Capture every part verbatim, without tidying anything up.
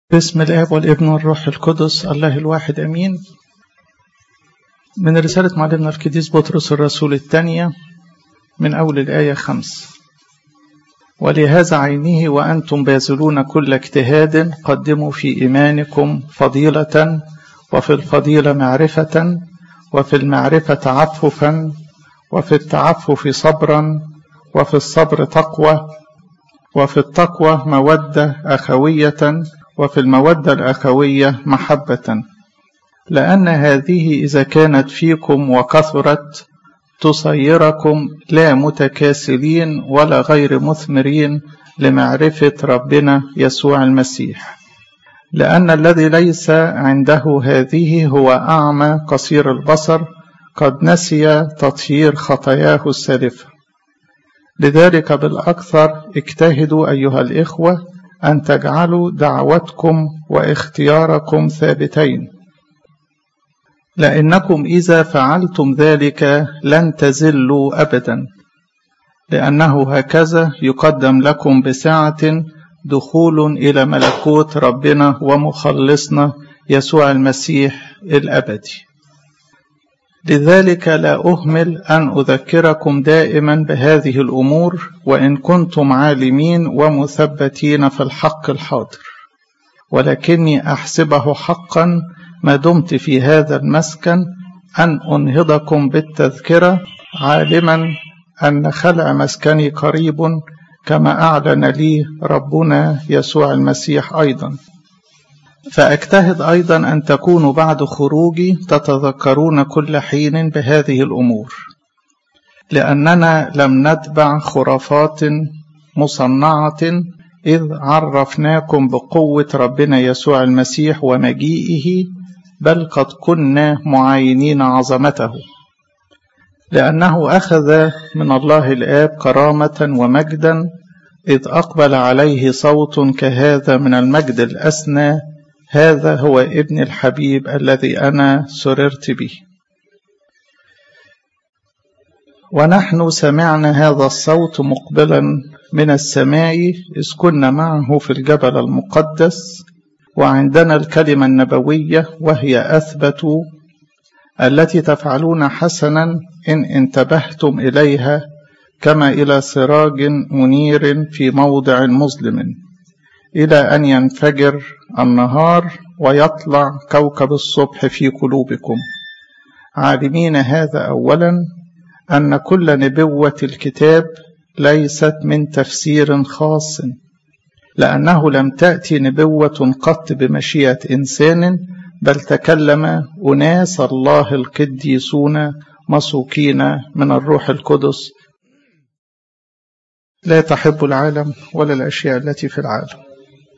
باسم الآب والابن والروح القدس الله الواحد أمين. من رسالة معلمنا القديس بطرس الرسول الثانية من أول الآية خمس: ولهذا عينه وأنتم باذلون كل اجتهاد قدموا في إيمانكم فضيلة، وفي الفضيلة معرفة، وفي المعرفة تعففا، وفي التعفف صبرا، وفي الصبر تقوى، وفي التقوى مودة أخوية، وفي المودة الأخوية محبة، لأن هذه إذا كانت فيكم وكثرت تصيركم لا متكاسلين ولا غير مثمرين لمعرفة ربنا يسوع المسيح، لأن الذي ليس عنده هذه هو أعمى قصير البصر، قد نسي تطهير خطاياه السالفة. لذلك بالأكثر اجتهدوا أيها الإخوة أن تجعلوا دعوتكم واختياركم ثابتين، لأنكم إذا فعلتم ذلك لن تزلوا أبدا، لأنه هكذا يقدم لكم بسعة دخول إلى ملكوت ربنا ومخلصنا يسوع المسيح الأبدي. لذلك لا أهمل أن أذكركم دائما بهذه الأمور، وإن كنتم عالمين ومثبتين في الحق الحاضر، ولكني أحسبه حقا ما دمت في هذا المسكن أن أنهضكم بالتذكرة، عالما أن خلع مسكني قريب، كما أعلن لي ربنا يسوع المسيح أيضا. فأجتهد أيضا أن تكونوا بعد خروجي تتذكرون كل حين بهذه الأمور، لأننا لم نتبع خرافات مصنعة إذ عرفناكم بقوة ربنا يسوع المسيح ومجيئه، بل قد كنا معاينين عظمته، لأنه أخذ من الله الآب كرامة ومجدا إذ أقبل عليه صوت كهذا من المجد الأسنى: هذا هو ابن الحبيب الذي أنا سررت به. ونحن سمعنا هذا الصوت مقبلا من السماء إذ كنا معه في الجبل المقدس، وعندنا الكلمة النبوية وهي أثبت، التي تفعلون حسنا إن انتبهتم إليها، كما إلى سراج منير في موضع مظلم، إلى أن ينفجر النهار ويطلع كوكب الصبح في قلوبكم، عالمين هذا أولا أن كل نبوة الكتاب ليست من تفسير خاص، لأنه لم تأتي نبوة قط بمشيئة إنسان، بل تكلم أناس الله القديسون مسوقين من الروح القدس، لا تحب العالم ولا الأشياء التي في العالم.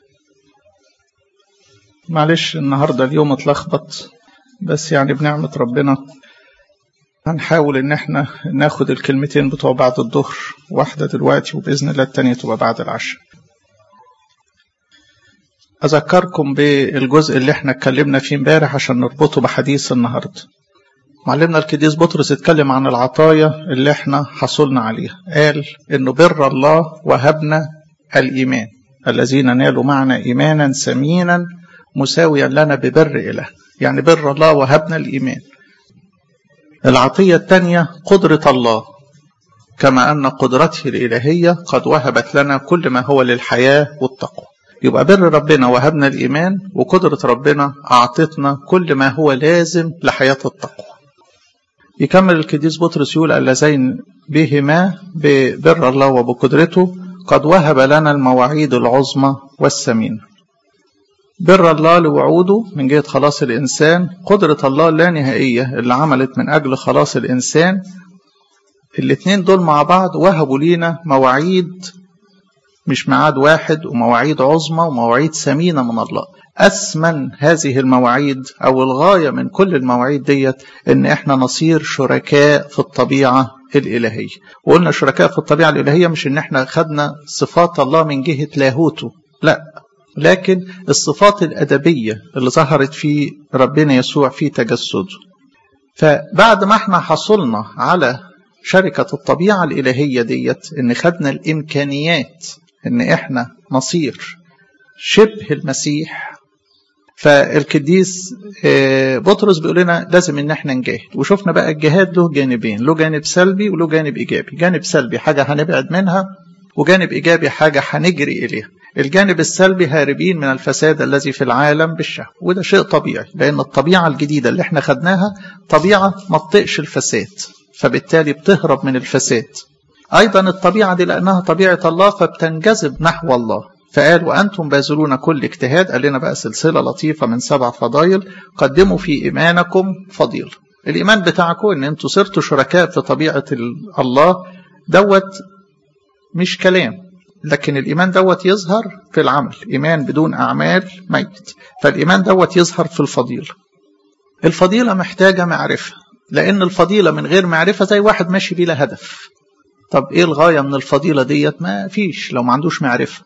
معلش النهاردة اليوم اتلخبط، بس يعني بنعمة ربنا هنحاول ان احنا ناخد الكلمتين بتوع بعد الظهر، واحدة دلوقتي وبإذن الله التانية تبقى بعد العشاء. أذكركم بالجزء اللي احنا اتكلمنا فيه امبارح عشان نربطه بحديث النهاردة. معلمنا القديس بطرس اتكلم عن العطايا اللي احنا حصلنا عليها، قال انه بر الله وهبنا الإيمان، الذين نالوا معنا إيمانا ثمينا مساويا لنا ببر إله، يعني بر الله وهبنا الإيمان. العطية الثانية قدرة الله، كما أن قدرته الإلهية قد وهبت لنا كل ما هو للحياة والتقوى. يبقى بر ربنا وهبنا الإيمان، وقدرة ربنا أعطتنا كل ما هو لازم لحياة التقوى. يكمل القديس بطرس يقول: اللذين بهما ببر الله وبقدرته قد وهب لنا المواعيد العظمى والثمينة. بر الله لوعوده من جهة خلاص الإنسان، قدرة الله اللانهائية اللي عملت من أجل خلاص الإنسان. الاثنين دول مع بعض وهبوا لينا مواعيد، مش ميعاد واحد، ومواعيد عظمى ومواعيد ثمينة من الله. أثمن هذه المواعيد أو الغاية من كل المواعيد ديت إن إحنا نصير شركاء في الطبيعة الإلهية. وقلنا شركاء في الطبيعة الإلهية مش إن إحنا خدنا صفات الله من جهة لاهوته، لا، لكن الصفات الأدبية اللي ظهرت في ربنا يسوع في تجسده. فبعد ما احنا حصلنا على شركة الطبيعة الإلهية ديت، إن خدنا الإمكانيات إن احنا نصير شبه المسيح، فالقديس بطرس بيقول لنا لازم ان احنا نجاهد. وشفنا بقى الجهاد له جانبين، له جانب سلبي وله جانب ايجابي. جانب سلبي حاجة هنبعد منها، وجانب ايجابي حاجة هنجري اليها. الجانب السلبي هاربين من الفساد الذي في العالم بالشهوة، وده شيء طبيعي لان الطبيعة الجديدة اللي احنا خدناها طبيعة ما تطيقش الفساد، فبالتالي بتهرب من الفساد. ايضا الطبيعة دي لانها طبيعة الله فبتنجذب نحو الله. فقال وأنتم باذلون كل اجتهاد. قال لنا بقى سلسلة لطيفة من سبع فضائل. قدموا في إيمانكم فضيلة. الإيمان بتاعكم إن أنتم صرتوا شركاء في طبيعة الله دوت مش كلام، لكن الإيمان دوت يظهر في العمل. إيمان بدون أعمال ميت. فالإيمان دوت يظهر في الفضيلة. الفضيلة محتاجة معرفة، لأن الفضيلة من غير معرفة زي واحد ماشي بلا هدف. طب إيه الغاية من الفضيلة ديت؟ ما فيش لو ما عندوش معرفة.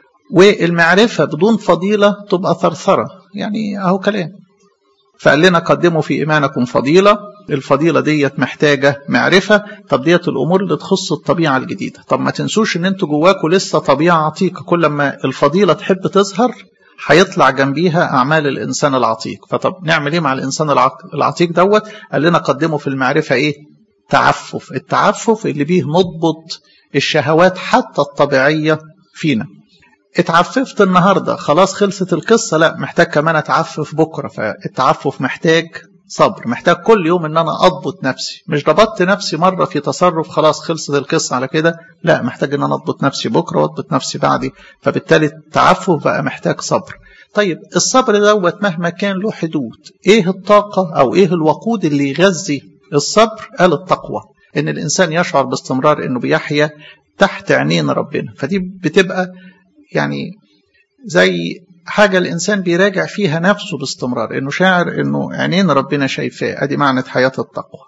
والمعرفة بدون فضيلة تبقى ثرثرة، يعني اهو كلام. فقال لنا قدموا في إيمانكم فضيلة. الفضيلة ديت محتاجة معرفة. طب ديت الأمور اللي تخص الطبيعة الجديدة. طب ما تنسوش ان انتوا جواكوا لسه طبيعة عتيقة، كل ما الفضيلة تحب تظهر هيطلع جنبيها أعمال الإنسان العتيق. فطب نعمل ايه مع الإنسان العتيق دوت؟ قال لنا قدموا في المعرفة ايه؟ تعفف. التعفف اللي بيه نضبط الشهوات حتى الطبيعية فينا. اتعففت النهاردة خلاص خلصت القصة؟ لا، محتاج كمان اتعفف بكرة. فالتعفف محتاج صبر، محتاج كل يوم ان انا اضبط نفسي. مش ضبطت نفسي مرة في تصرف خلاص خلصت القصة على كده، لا، محتاج ان انا اضبط نفسي بكرة واضبط نفسي بعدي. فبالتالي التعفف بقى محتاج صبر. طيب الصبر دوت مهما كان له حدود. ايه الطاقة او ايه الوقود اللي يغذي الصبر؟ قال التقوى. ان الانسان يشعر باستمرار انه بيحيا تحت عينين ربنا. فدي بتبقى يعني زي حاجة الإنسان بيراجع فيها نفسه باستمرار، إنه شاعر إنه عينين ربنا شايفاه. أدي معنى حياة التقوى.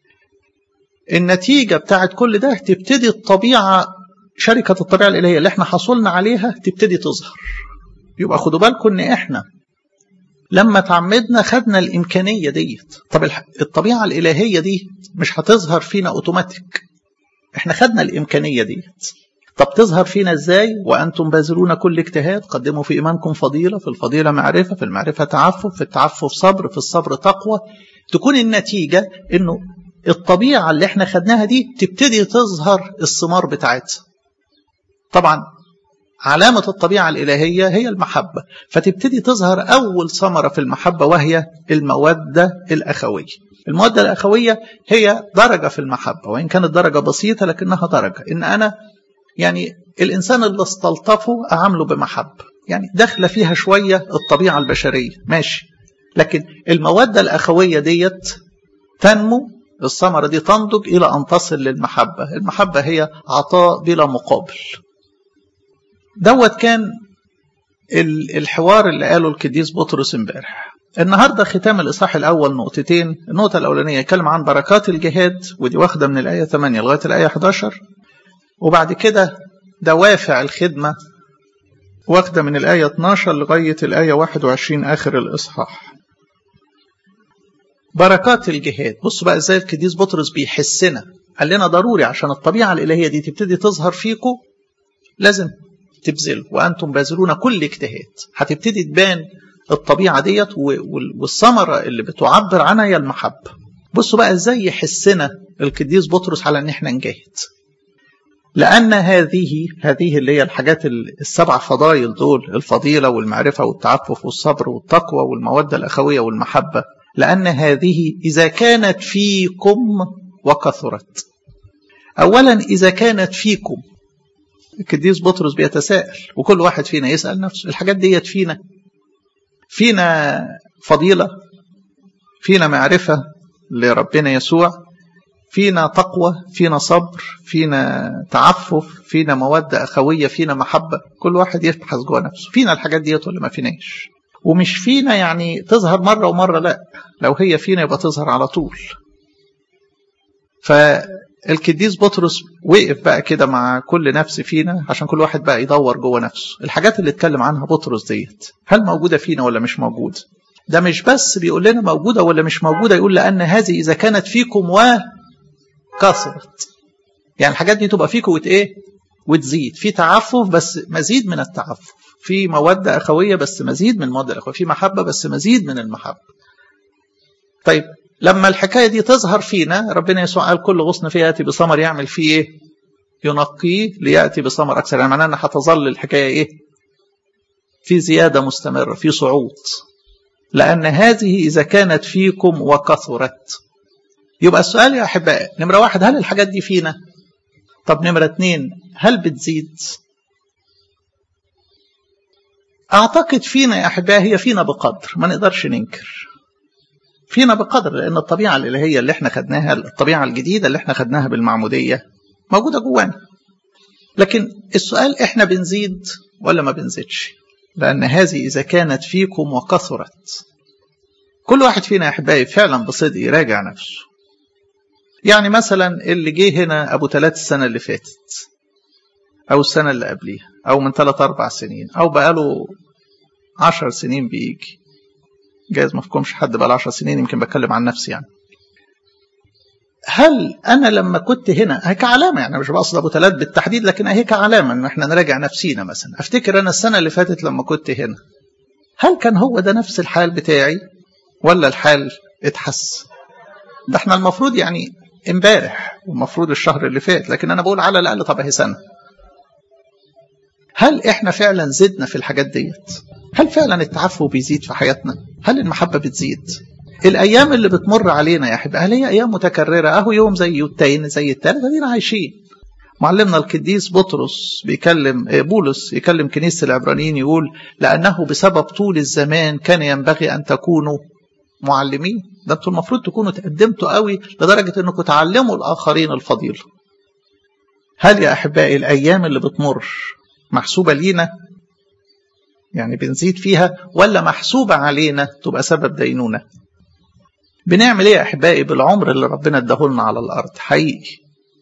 النتيجة بتاعت كل ده تبتدي الطبيعة، شركة الطبيعة الإلهية اللي احنا حصلنا عليها تبتدي تظهر. يبقى خدوا بالكم إن احنا لما تعمدنا خدنا الإمكانية ديت. طب الطبيعة الإلهية دي مش هتظهر فينا أوتوماتيك، احنا خدنا الإمكانية ديت. طب تظهر فينا ازاي؟ وأنتم باذلون كل اجتهاد. قدموا في إيمانكم فضيلة. في الفضيلة معرفة، في المعرفة تعفف، في التعفف صبر، في الصبر تقوى. تكون النتيجة إنه الطبيعة اللي احنا خدناها دي تبتدي تظهر الثمار بتاعتها. طبعا علامة الطبيعة الإلهية هي المحبة، فتبتدي تظهر أول ثمرة في المحبة وهي المودة الأخوية. المودة الأخوية هي درجة في المحبة، وإن كانت درجة بسيطة لكنها درجة. إن أنا يعني الإنسان اللي استلطفه أعامله بمحبة، يعني داخله فيها شوية الطبيعة البشرية ماشي، لكن المودة الأخوية ديت تنمو، الثمرة دي تنضج إلى أن تصل للمحبة. المحبة هي عطاء بلا مقابل. دوت كان الحوار اللي قاله القديس بطرس امبارح. النهاردة ختام الإصحاح الأول نقطتين. النقطة الأولانية يتكلم عن بركات الجهاد، ودي واخدة من الآية ثمانية لغاية الآية إحدى عشر. وبعد كده دوافع الخدمة واخدة من الآية اثناشر لغاية الآية واحد وعشرين آخر الإصحاح. بركات الجهاد. بصوا بقى ازاي القديس بطرس بيحسنا. قال لنا ضروري عشان الطبيعة الإلهية دي تبتدي تظهر فيكم لازم تبذلوا. وأنتم باذلون كل اجتهاد. هتبتدي تبان الطبيعة ديت، والثمرة اللي بتعبر عنها هي المحبة. بصوا بقى ازاي يحسنا القديس بطرس على ان احنا نجاهد. لأن هذه هذه اللي هي الحاجات السبع فضائل دول، الفضيلة والمعرفة والتعفف والصبر والتقوى والمودة الأخوية والمحبة، لأن هذه إذا كانت فيكم وكثرت. أولا إذا كانت فيكم، القديس بطرس بيتساءل وكل واحد فينا يسأل نفسه، الحاجات ديت فينا فينا فضيلة، فينا معرفة لربنا يسوع، فينا تقوى، فينا صبر، فينا تعفف، فينا مودة أخوية، فينا محبة. كل واحد يبحث جوه نفسه فينا الحاجات ديت ولا ما فيناش. ومش فينا يعني تظهر مرة ومرة، لا، لو هي فينا يبقى تظهر على طول. فالقديس بطرس وقف بقى كده مع كل نفس فينا عشان كل واحد بقى يدور جوه نفسه الحاجات اللي اتكلم عنها بطرس ديت هل موجودة فينا ولا مش موجودة. ده مش بس بيقول لنا موجودة ولا مش موجودة، يقول لأن هذه إذا كانت فيكم وكثرت. يعني الحاجات دي تبقى فيكم وت ايه وتزيد، في تعفف بس مزيد من التعفف، في مودة أخوية بس مزيد من المودة الأخوية، في محبة بس مزيد من المحبة. طيب لما الحكاية دي تظهر فينا، ربنا يسوع قال كل غصن فيه يأتي بثمر يعمل فيه إيه؟ ينقيه ليأتي بثمر أكثر. يعني معناه أن هتظل الحكاية إيه؟ في زيادة مستمرة، في صعود. لأن هذه إذا كانت فيكم وكثرت. يبقى السؤال يا أحبائي، نمرة واحد، هل الحاجات دي فينا؟ طب نمرة اتنين، هل بتزيد؟ أعتقد فينا يا أحبائي، هي فينا بقدر، ما نقدرش ننكر. فينا بقدر، لأن الطبيعة الإلهية اللي احنا خدناها، الطبيعة الجديدة اللي احنا خدناها بالمعمودية موجودة جوانا. لكن السؤال، احنا بنزيد ولا ما بنزيدش؟ لأن هذه إذا كانت فيكم وكثرت. كل واحد فينا يا أحبائي فعلا بصدق يراجع نفسه. يعني مثلا اللي جه هنا أبو ثلاث السنة اللي فاتت، أو السنة اللي قبليها، أو من ثلاث أربع سنين، أو بقاله عشر سنين بيجي. جايز ما فيكمش حد بقاله عشر سنين، يمكن بتكلم عن نفسي يعني. هل أنا لما كنت هنا، هي كعلامة، يعني مش بقصد أبو ثلاث بالتحديد، لكن هي كعلامة إن إحنا نراجع نفسينا. مثلا أفتكر أنا السنة اللي فاتت لما كنت هنا، هل كان هو ده نفس الحال بتاعي ولا الحال اتحس؟ ده احنا المفروض يعني امبارح، والمفروض الشهر اللي فات، لكن أنا بقول على الأقل طب هي سنة. هل احنا فعلا زدنا في الحاجات ديت؟ هل فعلا التعفف بيزيد في حياتنا؟ هل المحبة بتزيد؟ الأيام اللي بتمر علينا يا أحبائي، هل هي أيام متكررة؟ أهو يوم زي التاني زي التالت، ادينا عايشين. معلمنا القديس بطرس بيكلم بولس يكلم كنيسة العبرانيين، يقول لأنه بسبب طول الزمان كان ينبغي أن تكونوا معلمين. ده انتوا المفروض تكونوا تقدمتوا قوي لدرجة أنكم تعلموا الآخرين الفضيلة. هل يا أحبائي الأيام اللي بتمر محسوبة لينا، يعني بنزيد فيها، ولا محسوبة علينا تبقى سبب دينونة؟ بنعمل ايه يا أحبائي بالعمر اللي ربنا اداهولنا على الأرض؟ حقيقي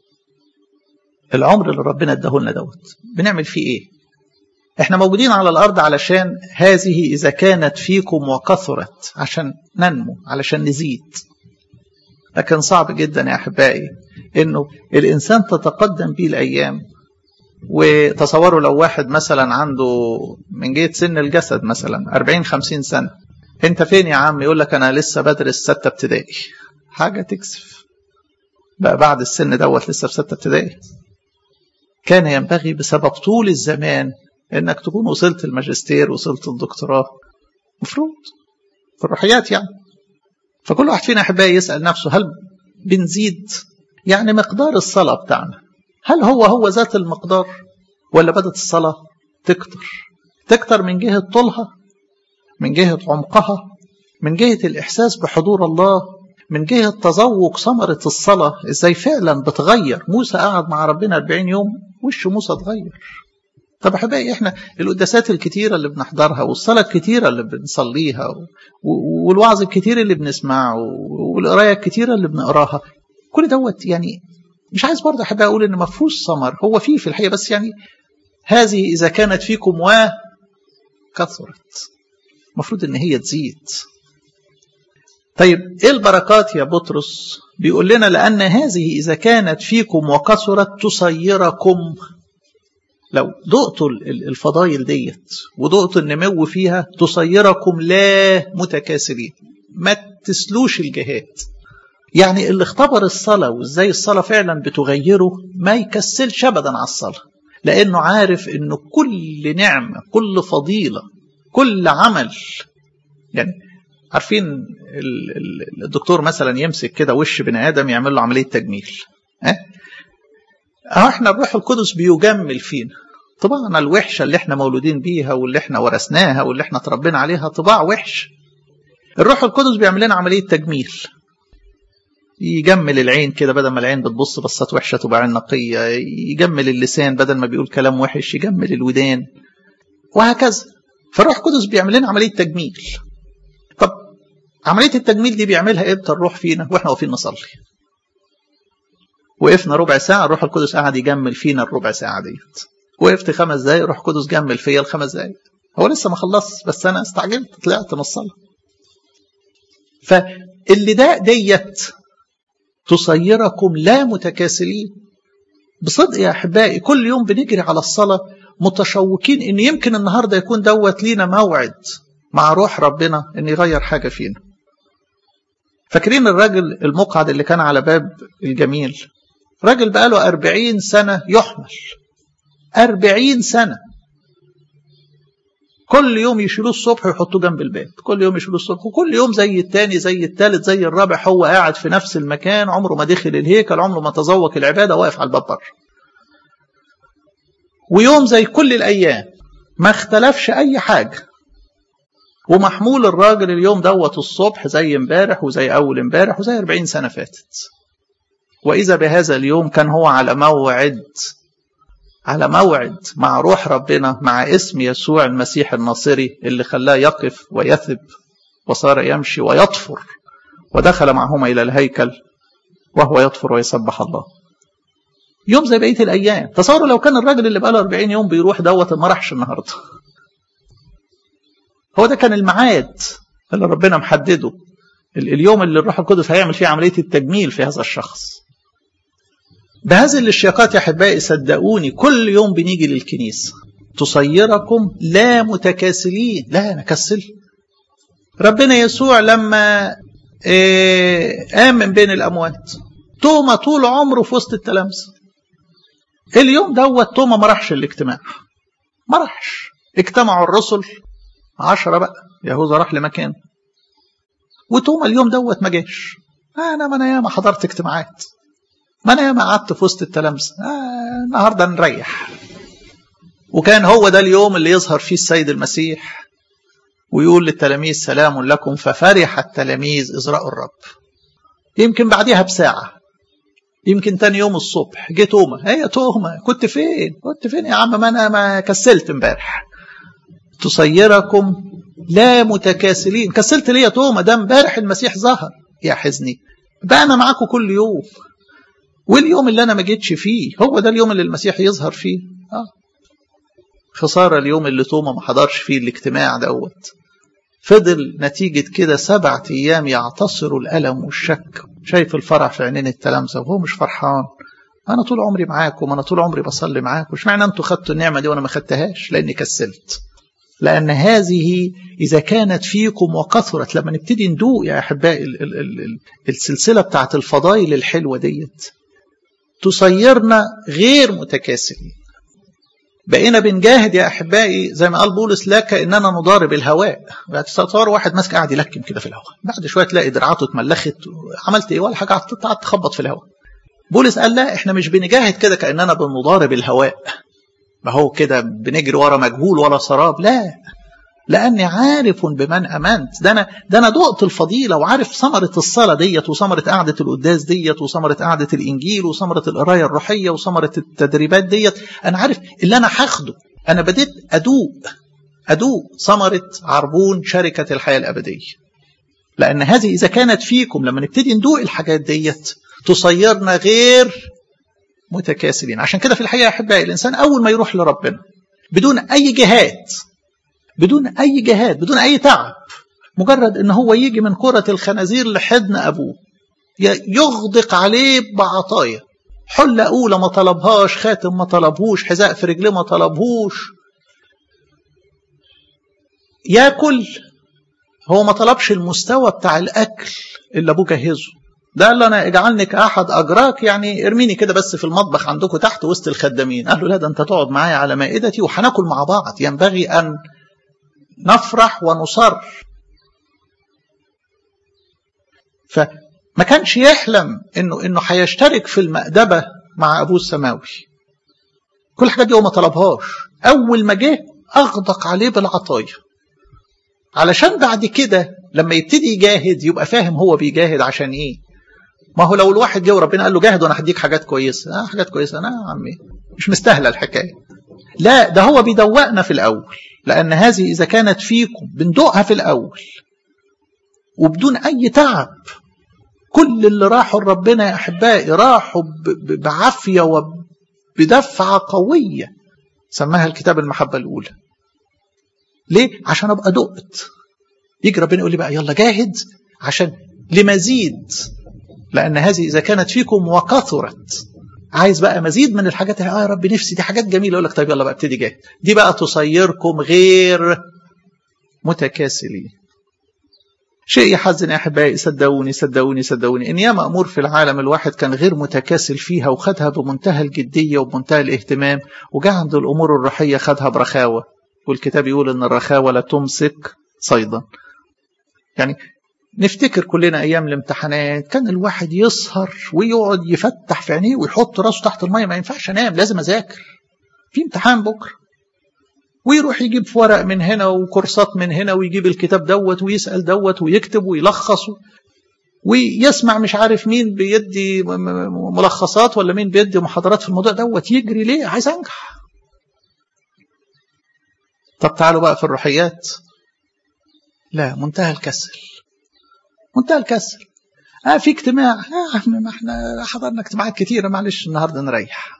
العمر اللي ربنا اداهولنا دوت بنعمل فيه ايه؟ احنا موجودين على الأرض علشان هذه إذا كانت فيكم وكثرت، عشان ننمو، علشان نزيد. لكن صعب جدا يا أحبائي انه الإنسان تتقدم بيه الأيام. وتصوروا لو واحد مثلا عنده من جهة سن الجسد مثلا أربعين خمسين سنة، انت فين يا عم؟ يقول لك انا لسه بدرس ستة ابتدائي. حاجة تكسف بقى بعد السن دوت لسه في ستة ابتدائي. كان ينبغي بسبب طول الزمان انك تكون وصلت الماجستير، وصلت الدكتوراه، مفروض في الروحيات يعني. فكل واحد فينا احبائي يسأل نفسه، هل بنزيد؟ يعني مقدار الصلاة بتاعنا هل هو هو ذات المقدار، ولا بدت الصلاة تكتر؟ تكتر من جهة طولها، من جهة عمقها، من جهة الإحساس بحضور الله، من جهة تذوق ثمرة الصلاة ازاي فعلا بتغير. موسى قعد مع ربنا أربعين يوم، وش موسى اتغير. طب احبائي احنا القداسات الكتيرة اللي بنحضرها، والصلاة الكتيرة اللي بنصليها، والوعظ الكتير اللي بنسمعه، والقراية الكتيرة اللي بنقراها، كل دوت يعني مش عايز برضه احبائي اقول ان ما فيهوش ثمر، هو فيه في الحقيقة، بس يعني هذه إذا كانت فيكم وكثرت، المفروض ان هي تزيد. طيب ايه البركات يا بطرس؟ بيقول لنا لأن هذه إذا كانت فيكم وكثرت تصيركم. لو دقتوا الفضائل ديت ودقتوا النمو فيها، تصيركم لا متكاسلين، ما تسلوش الجهاد. يعني اللي اختبر الصلاة وازاي الصلاة فعلا بتغيره ما يكسلش أبدا على الصلاة، لأنه عارف أنه كل نعمة، كل فضيلة، كل عمل. يعني عارفين الدكتور مثلا يمسك كده وش بني آدم يعمل له عملية تجميل، اه احنا الروح القدس بيجمل فينا طباعنا الوحشة اللي احنا مولودين بيها، واللي احنا ورثناها، واللي احنا تربينا عليها، طباع وحش. الروح القدس بيعمل لنا عملية تجميل، يجمل العين كده، بدل ما العين بتبص بصات وحشة تبقى عين نقية. يجمل اللسان، بدل ما بيقول كلام وحش يجمل الودان، وهكذا. فالروح القدس بيعمل لنا عملية تجميل. طب عملية التجميل دي بيعملها امتى الروح فينا؟ واحنا واقفين نصلي. وقفنا ربع ساعة، الروح القدس قاعد يجمل فينا الربع ساعة ديت. وقفت خمس دقايق، الروح القدس جمل فيا الخمس دقايق. هو لسه ما خلص، بس انا استعجلت طلعت من الصلاة. فاللي ده ديت تصيركم لا متكاسلين. بصدق يا أحبائي كل يوم بنجري على الصلاة متشوقين إن يمكن النهاردة يكون دوت لينا موعد مع روح ربنا إن يغير حاجة فينا. فاكرين الراجل المقعد اللي كان على باب الجميل؟ راجل بقاله أربعين سنة يحمل، أربعين سنة، كل يوم يشيلوه الصبح ويحطوه جنب الباب، كل يوم يشيلوه الصبح، وكل يوم زي التاني زي التالت زي الرابع هو قاعد في نفس المكان، عمره ما دخل الهيكل، عمره ما تذوق العبادة، واقف على الباب بره. ويوم زي كل الأيام ما اختلفش أي حاجة، ومحمول الراجل اليوم دوت الصبح زي امبارح وزي أول امبارح وزي أربعين سنة فاتت. وإذا بهذا اليوم كان هو على موعد، على موعد مع روح ربنا، مع اسم يسوع المسيح الناصري اللي خلاه يقف ويثب وصار يمشي ويطفر، ودخل معهما إلى الهيكل وهو يطفر ويسبح الله. يوم زي بقية الأيام. تصوروا لو كان الراجل اللي بقاله أربعين يوم بيروح دوت ما راحش النهارده. هو ده كان الميعاد اللي ربنا محدده، اليوم اللي الروح القدس هيعمل فيه عملية التجميل في هذا الشخص. بهذه الاشتياقات يا أحبائي صدقوني كل يوم بنيجي للكنيسة، تصيركم لا متكاسلين، لا نكسل. ربنا يسوع لما قام من بين الأموات، توما طول عمره في وسط التلامذة. اليوم دوت توما ما راحش الاجتماع، ما راحش. اجتمعوا الرسل عشرة بقى، يهوذا راح لمكان، وتوما اليوم دوت ما جاش. انا ما انا ياما حضرت اجتماعات، ما انا ياما قعدت في وسط التلامذة، آه النهارده نريح. وكان هو ده اليوم اللي يظهر فيه السيد المسيح ويقول للتلاميذ سلام لكم، ففرح التلاميذ إذ رأوا الرب. يمكن بعدها بساعة، يمكن تاني يوم الصبح جه توما. هي توما كنت فين؟ كنت فين يا عم؟ ما انا ما كسلت امبارح. تصيركم لا متكاسلين. كسلت ليه يا توما؟ ده امبارح المسيح ظهر. يا حزني بقى انا معاكم كل يوم، واليوم اللي انا ما جيتش فيه هو ده اليوم اللي المسيح يظهر فيه. اه خسارة اليوم اللي توما ما حضرش فيه الاجتماع دوت. فضل نتيجة كده سبعة أيام يعتصروا الألم والشك. شايف الفرح في عينين التلامذة وهو مش فرحان. أنا طول عمري معاكم، أنا طول عمري بصلي معاكم، مش معنى أنتوا خدتوا النعمة دي وأنا ما خدتهاش؟ لأني كسلت. لأن هذه إذا كانت فيكم وكثرت. لما نبتدي ندوق يا أحبائي ال ال ال ال السلسلة بتاعت الفضائل الحلوة ديت تصيرنا غير متكاسلين. بقينا بنجاهد يا أحبائي زي ما قال بولس لا كأننا نضارب الهواء. تصور واحد ماسك قاعد يلكم كده في الهواء، بعد شوية تلاقي دراعاته اتملخت. عملت إيه؟ ولا حاجة، قعدت تخبط في الهواء. بولس قال لا، إحنا مش بنجاهد كده كأننا بنضارب الهواء، ما هو كده بنجري ورا مجهول ولا سراب. لا، لأني عارف بمن أمنت. ده أنا ده أنا دقت الفضيلة وعارف ثمرة الصلاة ديت، وثمرة قعدة القداس ديت، وثمرة قعدة الإنجيل، وثمرة القراية الروحية، وثمرة التدريبات ديت. أنا عارف اللي أنا هاخده. أنا بديت أدوق أدوق ثمرة عربون شركة الحياة الأبدية. لأن هذه إذا كانت فيكم، لما نبتدي ندوق الحاجات ديت تصيرنا غير متكاسلين. عشان كده في الحقيقة يا أحبائي الإنسان أول ما يروح لربنا بدون أي جهاد، بدون أي جهاد، بدون أي تعب، مجرد إن هو يجي من كرة الخنازير لحضن أبوه، يغدق عليه بعطايا. حلة أولى ما طلبهاش، خاتم ما طلبهوش، حذاء في رجله ما طلبهوش، ياكل. هو ما طلبش المستوى بتاع الأكل اللي أبوه جهزه. ده قال له أنا اجعلني كأحد أجراك، يعني ارميني كده بس في المطبخ عندكم تحت وسط الخدامين. قال له لا، ده أنت تقعد معايا على مائدتي وحناكل مع بعض. ينبغي أن نفرح ونصر. فما كانش يحلم انه انه هيشترك في المأدبة مع ابوه السماوي. كل الحاجات دي هو ما طلبهاش. اول ما جه اغدق عليه بالعطايا، علشان بعد كده لما يبتدي يجاهد يبقى فاهم هو بيجاهد عشان ايه. ما هو لو الواحد جه وربنا قال له جاهد وانا هديك حاجات كويسه، اه حاجات كويسه، انا يا عمي مش مستاهله الحكايه. لا، ده هو بيدوقنا في الأول. لأن هذه إذا كانت فيكم بندوقها في الأول وبدون أي تعب. كل اللي راحوا لربنا يا أحبائي راحوا بعافية وبدفعة قوية، سماها الكتاب المحبة الأولى. ليه؟ عشان أبقى دقت. يجي ربنا يقول لي بقى يلا جاهد عشان لمزيد. لأن هذه إذا كانت فيكم وكثرت عايز بقى مزيد من الحاجات. اه يا رب نفسي دي حاجات جميله. يقول لك طيب يلا بقى ابتدي جاهد. دي بقى تصيركم غير متكاسلين. شيء يحزن يا احبائي، صدقوني صدقوني صدقوني ان ياما امور في العالم الواحد كان غير متكاسل فيها وخدها بمنتهى الجديه وبمنتهى الاهتمام، وجاء عند الامور الروحيه خدها برخاوه. والكتاب يقول ان الرخاوه لا تمسك صيدا. يعني نفتكر كلنا ايام الامتحانات كان الواحد يسهر ويقعد يفتح في عينيه ويحط راسه تحت الميه، ما ينفعش انام لازم اذاكر في امتحان بكره، ويروح يجيب في ورق من هنا وكورسات من هنا ويجيب الكتاب دوت ويسال دوت ويكتب ويلخص ويسمع مش عارف مين بيدي ملخصات ولا مين بيدي محاضرات في الموضوع دوت. يجري ليه؟ عايز انجح. طب تعالوا بقى في الروحيات، لا منتهى الكسل، منتهى الكسل. اه في اجتماع، اه ما احنا حضرنا اجتماعات كتيره، معلش النهارده نريح.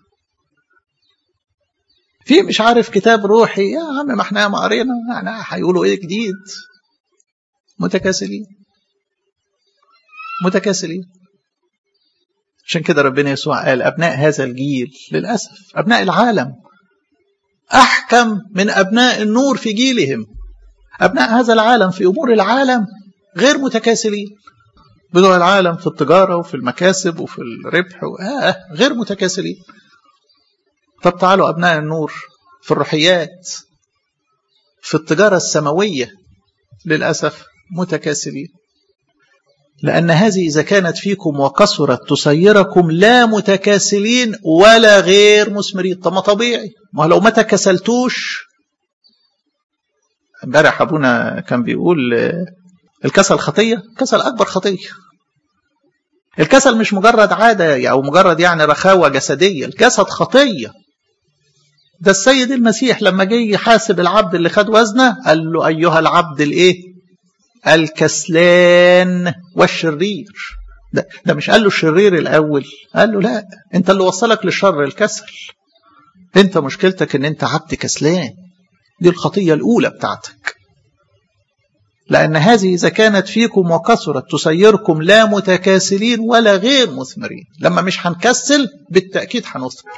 في مش عارف كتاب روحي، يا عم ما احنا ما قرينا، يعني هيقولوا ايه جديد؟ متكاسلين متكاسلين. عشان كده ربنا يسوع قال ابناء هذا الجيل للاسف، ابناء العالم احكم من ابناء النور في جيلهم. ابناء هذا العالم في امور العالم غير متكاسلين. بتوع العالم في التجاره وفي المكاسب وفي الربح آه غير متكاسلين. طب تعالوا أبناء النور في الروحيات في التجارة السماوية للأسف متكاسلين. لأن هذه إذا كانت فيكم وكثرت تصيركم لا متكاسلين ولا غير مثمرين. طب ما طبيعي، ما لو ما تكاسلتوش. امبارح أبونا كان بيقول الكسل خطية، كسل أكبر خطية. الكسل مش مجرد عادة أو مجرد يعني رخاوة جسدية، الجسد خطية. ده السيد المسيح لما جه يحاسب العبد اللي خد وزنه قال له أيها العبد الإيه؟ الكسلان والشرير. ده, ده مش قال له الشرير الأول، قال له لا، أنت اللي وصلك للشر الكسل. أنت مشكلتك أن أنت عبد كسلان، دي الخطية الأولى بتاعتك. لأن هذه إذا كانت فيكم وكثرت تصيركم لا متكاسلين ولا غير مثمرين. لما مش هنكسل بالتأكيد هنثمر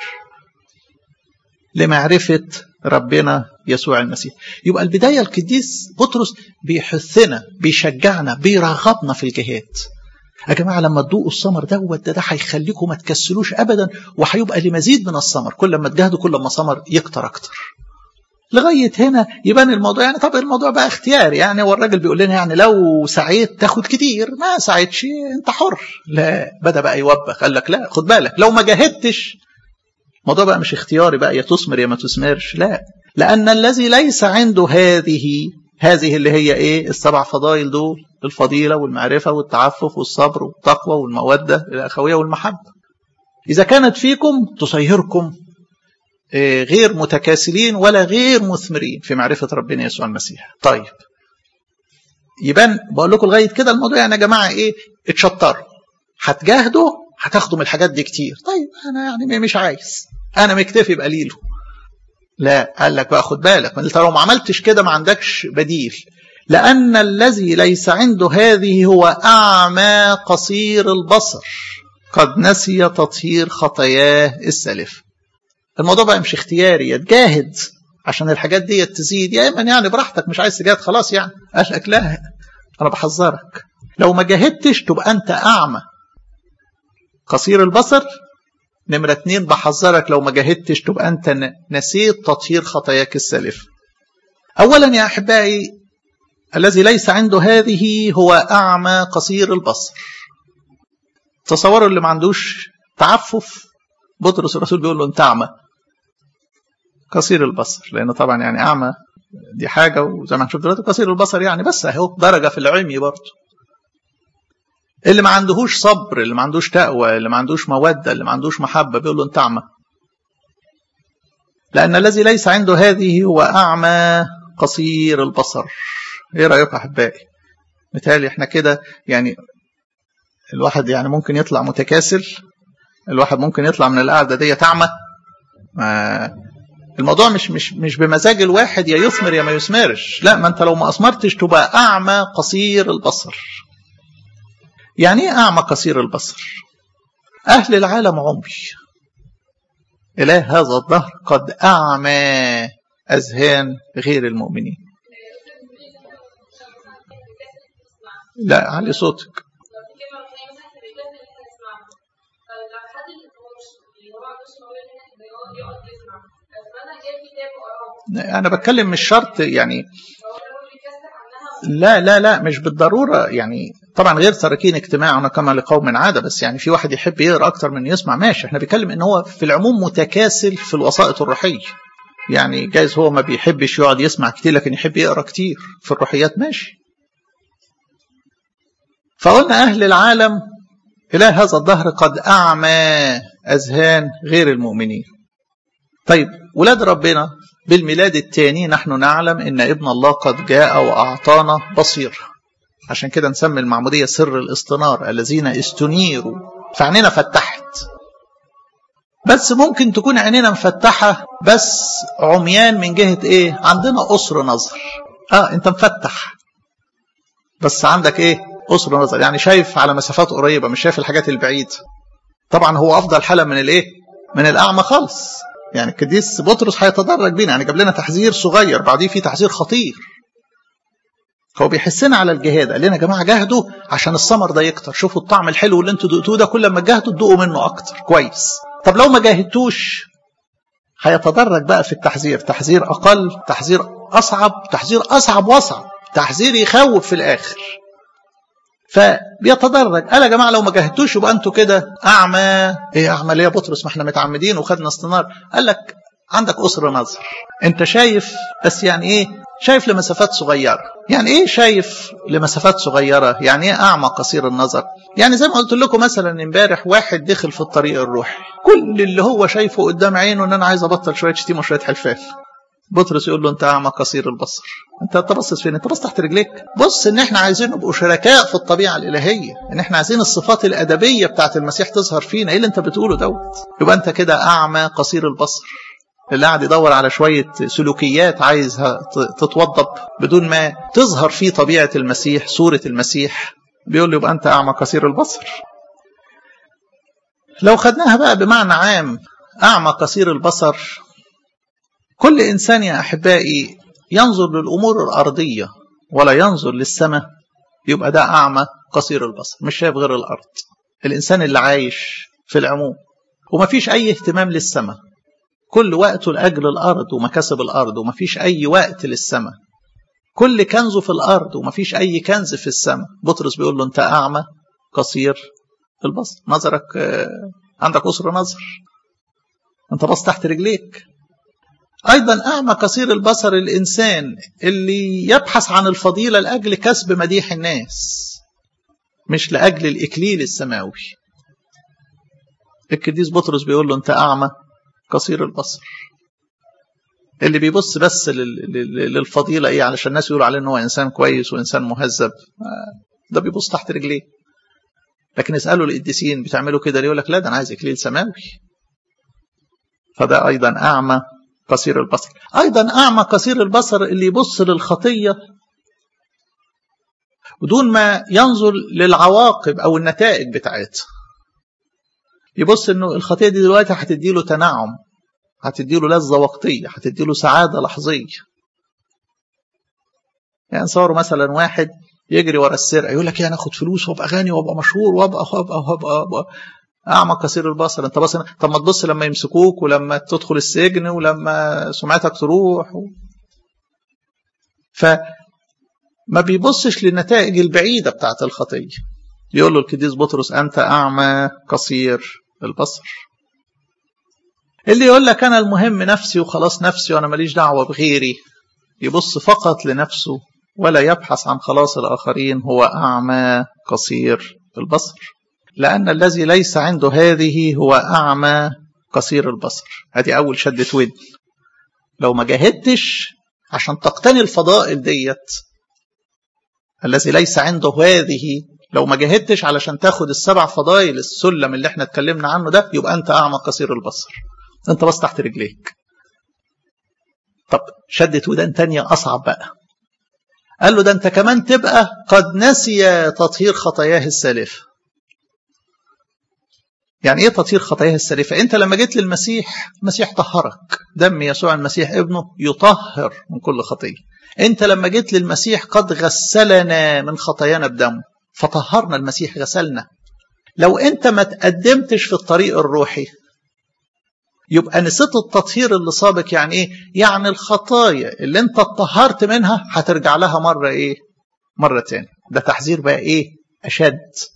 لمعرفة ربنا يسوع المسيح. يبقى البداية القديس بطرس بيحثنا بيشجعنا بيرغبنا في الجهاد. يا جماعة لما تدوقوا الثمر دوت ده ده هيخليكم ما تكسلوش أبدا، وهيبقى لمزيد من الثمر. كل ما تجاهدوا كل ما ثمر يكتر أكتر. لغاية هنا يبان الموضوع يعني طب الموضوع بقى اختياري، يعني هو الراجل بيقول لنا يعني لو سعيت تاخد كتير، ما سعيتش انت حر. لا، بدأ بقى يوبخ، قال لك لا خد بالك لو ما جاهدتش الموضوع بقى مش اختياري بقى يا تثمر يا ما تثمرش. لا، لأن الذي ليس عنده هذه هذه اللي هي ايه؟ السبع فضائل دول، الفضيلة والمعرفة والتعفف والصبر والتقوى والمودة الأخوية والمحبة، إذا كانت فيكم تصيركم غير متكاسلين ولا غير مثمرين في معرفة ربنا يسوع المسيح. طيب يبان بقول لكم لغاية كده الموضوع يعني يا جماعة ايه؟ اتشطروا، هتجاهدوا هتاخدوا من الحاجات دي كتير. طيب انا يعني مش عايز، انا مكتفي بقليله. لا، قال لك بقى خد بالك، انت لو ما عملتش كده ما عندكش بديل. لأن الذي ليس عنده هذه هو أعمى قصير البصر قد نسي تطهير خطاياه السالفة. الموضوع بقى مش اختياري، يتجاهد عشان الحاجات دي تزيد، يا اما يعني براحتك مش عايز تجاهد خلاص يعني. قال لك لا، انا بحذرك لو ما جاهدتش تبقى انت اعمى قصير البصر. نمرة اتنين بحذرك لو ما جاهدتش تبقى انت نسيت تطهير خطاياك السالفة. اولا يا احبائي الذي ليس عنده هذه هو اعمى قصير البصر. تصوروا اللي ما عندوش تعفف، بطرس الرسول بيقول له انت اعمى قصير البصر، لأنه طبعا يعني أعمى دي حاجة، وزي ما هنشوف دلوقتي قصير البصر يعني بس اهو درجة في العمي برضه. اللي ما عندهوش صبر، اللي ما عندوش تقوى، اللي ما عندوش مودة، اللي ما عندوش محبة، بيقول له انت أعمى. لأن الذي ليس عنده هذه هو أعمى قصير البصر. ايه رأيك أحبائي؟ مثالي احنا كده يعني الواحد يعني ممكن يطلع متكاسل، الواحد ممكن يطلع من القعدة دي تعمى. الموضوع مش مش مش بمزاج الواحد يا يثمر يا ما يثمرش. لا، ما انت لو ما اثمرتش تبقى اعمى قصير البصر. يعني ايه اعمى قصير البصر؟ اهل العالم عمي، إله هذا الدهر قد أعمى أذهان غير المؤمنين. لا علي صوتك. أنا بتكلم مش شرط يعني، لا لا لا مش بالضرورة يعني، طبعا غير تاركين اجتماعنا كما لقوم عادة، بس يعني في واحد يحب يقرأ أكتر من يسمع ماشي. احنا بنتكلم إن هو في العموم متكاسل في الوسائط الروحية، يعني جايز هو ما بيحبش يقعد يسمع كتير لكن يحب يقرأ كتير في الروحيات ماشي. فقلنا أهل العالم إله هذا الدهر قد أعمى أذهان غير المؤمنين. طيب ولاد ربنا بالميلاد الثاني نحن نعلم إن ابن الله قد جاء وأعطانا بصير، عشان كده نسمي المعمودية سر الاستنار، الذين استنيروا فعيننا فتحت. بس ممكن تكون عيننا مفتحة بس عميان من جهة إيه؟ عندنا قصر نظر. آه أنت مفتح بس عندك إيه؟ قصر نظر، يعني شايف على مسافات قريبة مش شايف الحاجات البعيدة. طبعا هو أفضل حالة من الإيه؟ من الأعمى خالص. يعني القديس بطرس هيتدرج بينا، يعني جاب لنا تحذير صغير بعديه في تحذير خطير. هو بيحسنا على الجهاد، قال لنا يا جماعه جاهدوا عشان الثمر ده يكتر، شوفوا الطعم الحلو اللي انتوا دقتوه ده كل ما تجاهدوا تدوقوا منه اكتر كويس. طب لو ما جاهدتوش هيتدرج بقى في التحذير، تحذير اقل، تحذير اصعب، تحذير اصعب واصعب، تحذير يخوف في الاخر. فبيتدرج. قال يا جماعه لو ما جاهدتوش يبقى انتوا كده اعمى. ايه اعمى ليه يا بطرس؟ ما احنا متعمدين وخدنا استنار. قال لك عندك قصر نظر، انت شايف بس يعني ايه؟ شايف لمسافات صغيره. يعني ايه شايف لمسافات صغيره؟ يعني ايه اعمى قصير النظر؟ يعني زي ما قلت لكم مثلا امبارح واحد دخل في الطريق الروحي، كل اللي هو شايفه قدام عينه ان انا عايز ابطل شويه شتيمه وشويه حلفان. بطرس يقول له انت اعمى قصير البصر. انت تبصص فين؟ انت بص تحت رجليك. بص ان احنا عايزين نبقوا شركاء في الطبيعه الالهيه، ان احنا عايزين الصفات الادبيه بتاعه المسيح تظهر فينا. ايه اللي انت بتقوله دوت؟ يبقى انت كده اعمى قصير البصر، اللي قاعد يدور على شويه سلوكيات عايزها تتوضب بدون ما تظهر فيه طبيعه المسيح، صوره المسيح. بيقول له يبقى انت اعمى قصير البصر. لو خدناها بقى بمعنى عام، اعمى قصير البصر، كل إنسان يا أحبائي ينظر للأمور الأرضية ولا ينظر للسماء يبقى ده أعمى قصير البصر، مش شايف غير الأرض. الإنسان اللي عايش في العموم وما فيش أي اهتمام للسماء، كل وقته لأجل الأرض ومكاسب الأرض وما فيش أي وقت للسماء، كل كنزه في الأرض وما فيش أي كنز في السماء. بطرس بيقول له أنت أعمى قصير البصر، نظرك عندك قصر نظر، أنت بص تحت رجليك. أيضا أعمى قصير البصر الإنسان اللي يبحث عن الفضيلة لأجل كسب مديح الناس مش لأجل الإكليل السماوي. القديس بطرس بيقول له أنت أعمى قصير البصر، اللي بيبص بس للفضيلة إيه علشان الناس يقولوا عليه أنه إنسان كويس وإنسان مهذب، ده بيبص تحت رجليه. لكن اسألوا القديسين بتعملوا كده ليه؟ يقول لك لا ده أنا عايز إكليل سماوي. فده أيضا أعمى قصير البصر. أيضا أعمى قصير البصر اللي يبص للخطية بدون ما ينظر للعواقب أو النتائج بتاعتها. يبص إنه الخطية دي دلوقتي هتدي له تنعم، هتدي له لذة وقتية، هتدي له سعادة لحظية. يعني صاروا مثلا واحد يجري ورا السرقة يقول لك يا ناخد فلوس وابقى غني وابقى مشهور وابقى وابقى وابقى, وأبقى. أعمى قصير البصر. أنت بص، طب ما تبص لما يمسكوك ولما تدخل السجن ولما سمعتك تروح و... فما بيبصش للنتائج البعيدة بتاعت الخطية. يقول له القديس بطرس أنت أعمى قصير البصر. اللي يقول لك أنا المهم نفسي وخلاص نفسي وأنا ماليش دعوة بغيري، يبص فقط لنفسه ولا يبحث عن خلاص الآخرين، هو أعمى قصير البصر. لأن الذي ليس عنده هذه هو أعمى قصير البصر. هذه أول شدة ودن. لو ما جاهدتش عشان تقتني الفضائل ديت، الذي ليس عنده هذه، لو ما جاهدتش علشان تاخد السبع فضائل السلم اللي احنا اتكلمنا عنه ده، يبقى أنت أعمى قصير البصر، أنت بس تحت رجليك. طب شدة ودن تانية أصعب بقى. قال له ده أنت كمان تبقى قد نسي تطهير خطاياه السالفة. يعني ايه تطهير خطاياه السالفة؟ انت لما جيت للمسيح، المسيح طهرك، دم يسوع المسيح ابنه يطهر من كل خطية. انت لما جيت للمسيح قد غسلنا من خطايانا بدمه، فطهرنا، المسيح غسلنا. لو انت ما تقدمتش في الطريق الروحي يبقى نسيت التطهير اللي سابق. يعني ايه؟ يعني الخطايا اللي انت اتطهرت منها هترجع لها مرة ايه؟ مرة تاني. ده تحذير بقى ايه؟ اشد.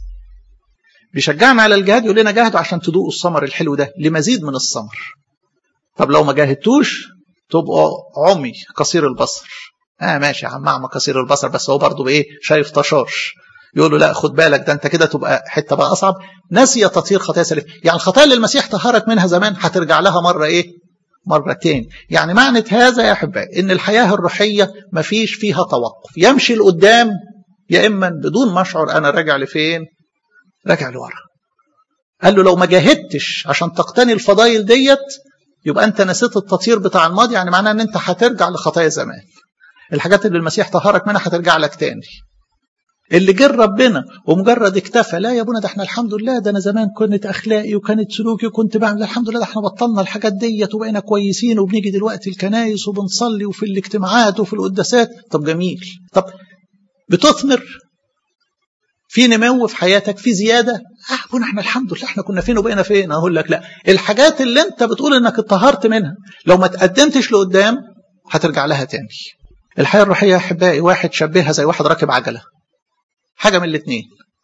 بيشجعنا على الجهاد، يقول لنا جاهدوا عشان تدوقوا الثمر الحلو ده لمزيد من الثمر. طب لو ما جاهدتوش تبقوا عمي قصير البصر. اه ماشي يا عم، اعمى قصير البصر، بس هو برضه بايه؟ شايف طشاش. يقول له لا خد بالك، ده انت كده تبقى حته بقى اصعب. ناسيه تطهير خطايا سالفه. يعني الخطايا اللي المسيح طهرك منها زمان هترجع لها مره ايه؟ مره تاني. يعني معنى هذا يا احبائي ان الحياه الروحيه ما فيش فيها توقف، يمشي لقدام يا اما بدون ما اشعر انا راجع لفين؟ راجع لورا. قال له لو ما جاهدتش عشان تقتني الفضائل ديت يبقى انت نسيت التطهير بتاع الماضي. يعني معناه ان انت هترجع لخطايا زمان. الحاجات اللي المسيح طهرك منها هترجع لك تاني. اللي جه ربنا ومجرد اكتفى، لا يا ابونا ده احنا الحمد لله، ده انا زمان كنت اخلاقي وكانت سلوكي وكنت بعمل الحمد لله، ده احنا بطلنا الحاجات ديت وبقينا كويسين وبنيجي دلوقتي الكنايس وبنصلي وفي الاجتماعات وفي القداسات. طب جميل. طب بتثمر في نمو في حياتك، في زياده؟ اه ابونا احنا الحمد لله احنا كنا فين وبقينا فين. اقول لك لا، الحاجات اللي انت بتقول انك اتطهرت منها لو ما تقدمتش لقدام هترجع لها تاني. الحياه الروحيه يا احبائي واحد شبهها زي واحد راكب عجله. حاجه من الاثنين،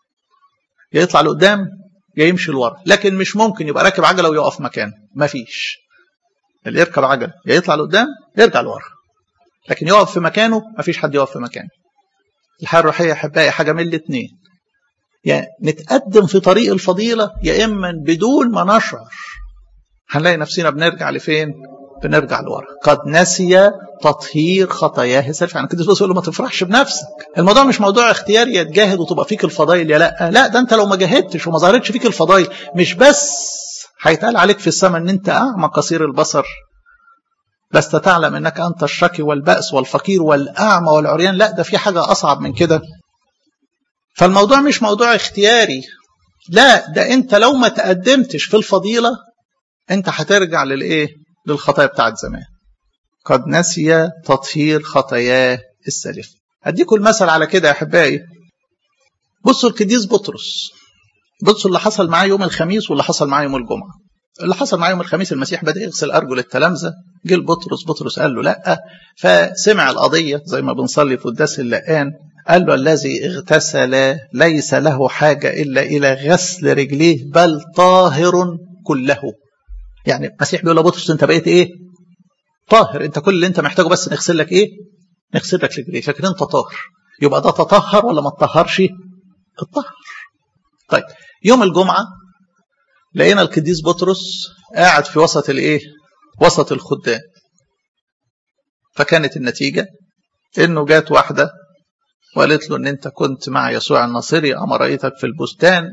يا يطلع لقدام يا يمشي لورا. لكن مش ممكن يبقى راكب عجله ويقف مكانه، مفيش. اللي يركب عجله يا يطلع لقدام يرجع لورا، لكن يقف في مكانه مفيش حد يقف في مكانه. الحياه الروحيه يا احبائي حاجه من الاثنين، يعني نتقدم في طريق الفضيله يا اما بدون ما نشعر هنلاقي نفسنا بنرجع لفين؟ بنرجع لورا. قد نسي تطهير خطاياه سلف. يعني كده يقول له ما تفرحش بنفسك، الموضوع مش موضوع اختياري يا تجاهد وتبقى فيك الفضائل يا لا. لا، ده انت لو ما جاهدتش وما ظهرتش فيك الفضائل مش بس هيتقال عليك في السماء ان انت اعمى قصير البصر، لست تعلم انك انت الشقي والبأس والفقير والاعمى والعريان. لا، ده في حاجه اصعب من كده. فالموضوع مش موضوع اختياري، لا، ده انت لو ما تقدمتش في الفضيله انت هترجع للايه؟ للخطايا بتاعت زمان. قد نسي تطهير خطاياه السالفه. اديكم المثل على كده يا احبائي. بصوا القديس بطرس، بصوا اللي حصل معاه يوم الخميس واللي حصل معاه يوم الجمعه. اللي حصل معاه يوم الخميس المسيح بدا يغسل ارجل التلامذه، جه لبطرس، بطرس قال له لا، فسمع القضيه زي ما بنصلي في قداس اللقان، قال له الذي اغتسل ليس له حاجه الا الى غسل رجليه بل طاهر كله. يعني المسيح بيقول لبطرس انت بقيت ايه؟ طاهر. انت كل اللي انت محتاجه بس نغسل لك ايه؟ نغسل لك رجليك، لكن انت طاهر. يبقى ده تطهر ولا ما تطهرش؟ الطهر. طيب يوم الجمعه لقينا القديس بطرس قاعد في وسط الايه؟ وسط الخدام. فكانت النتيجه انه جات واحده وقالت له ان انت كنت مع يسوع الناصري اما رايتك في البستان.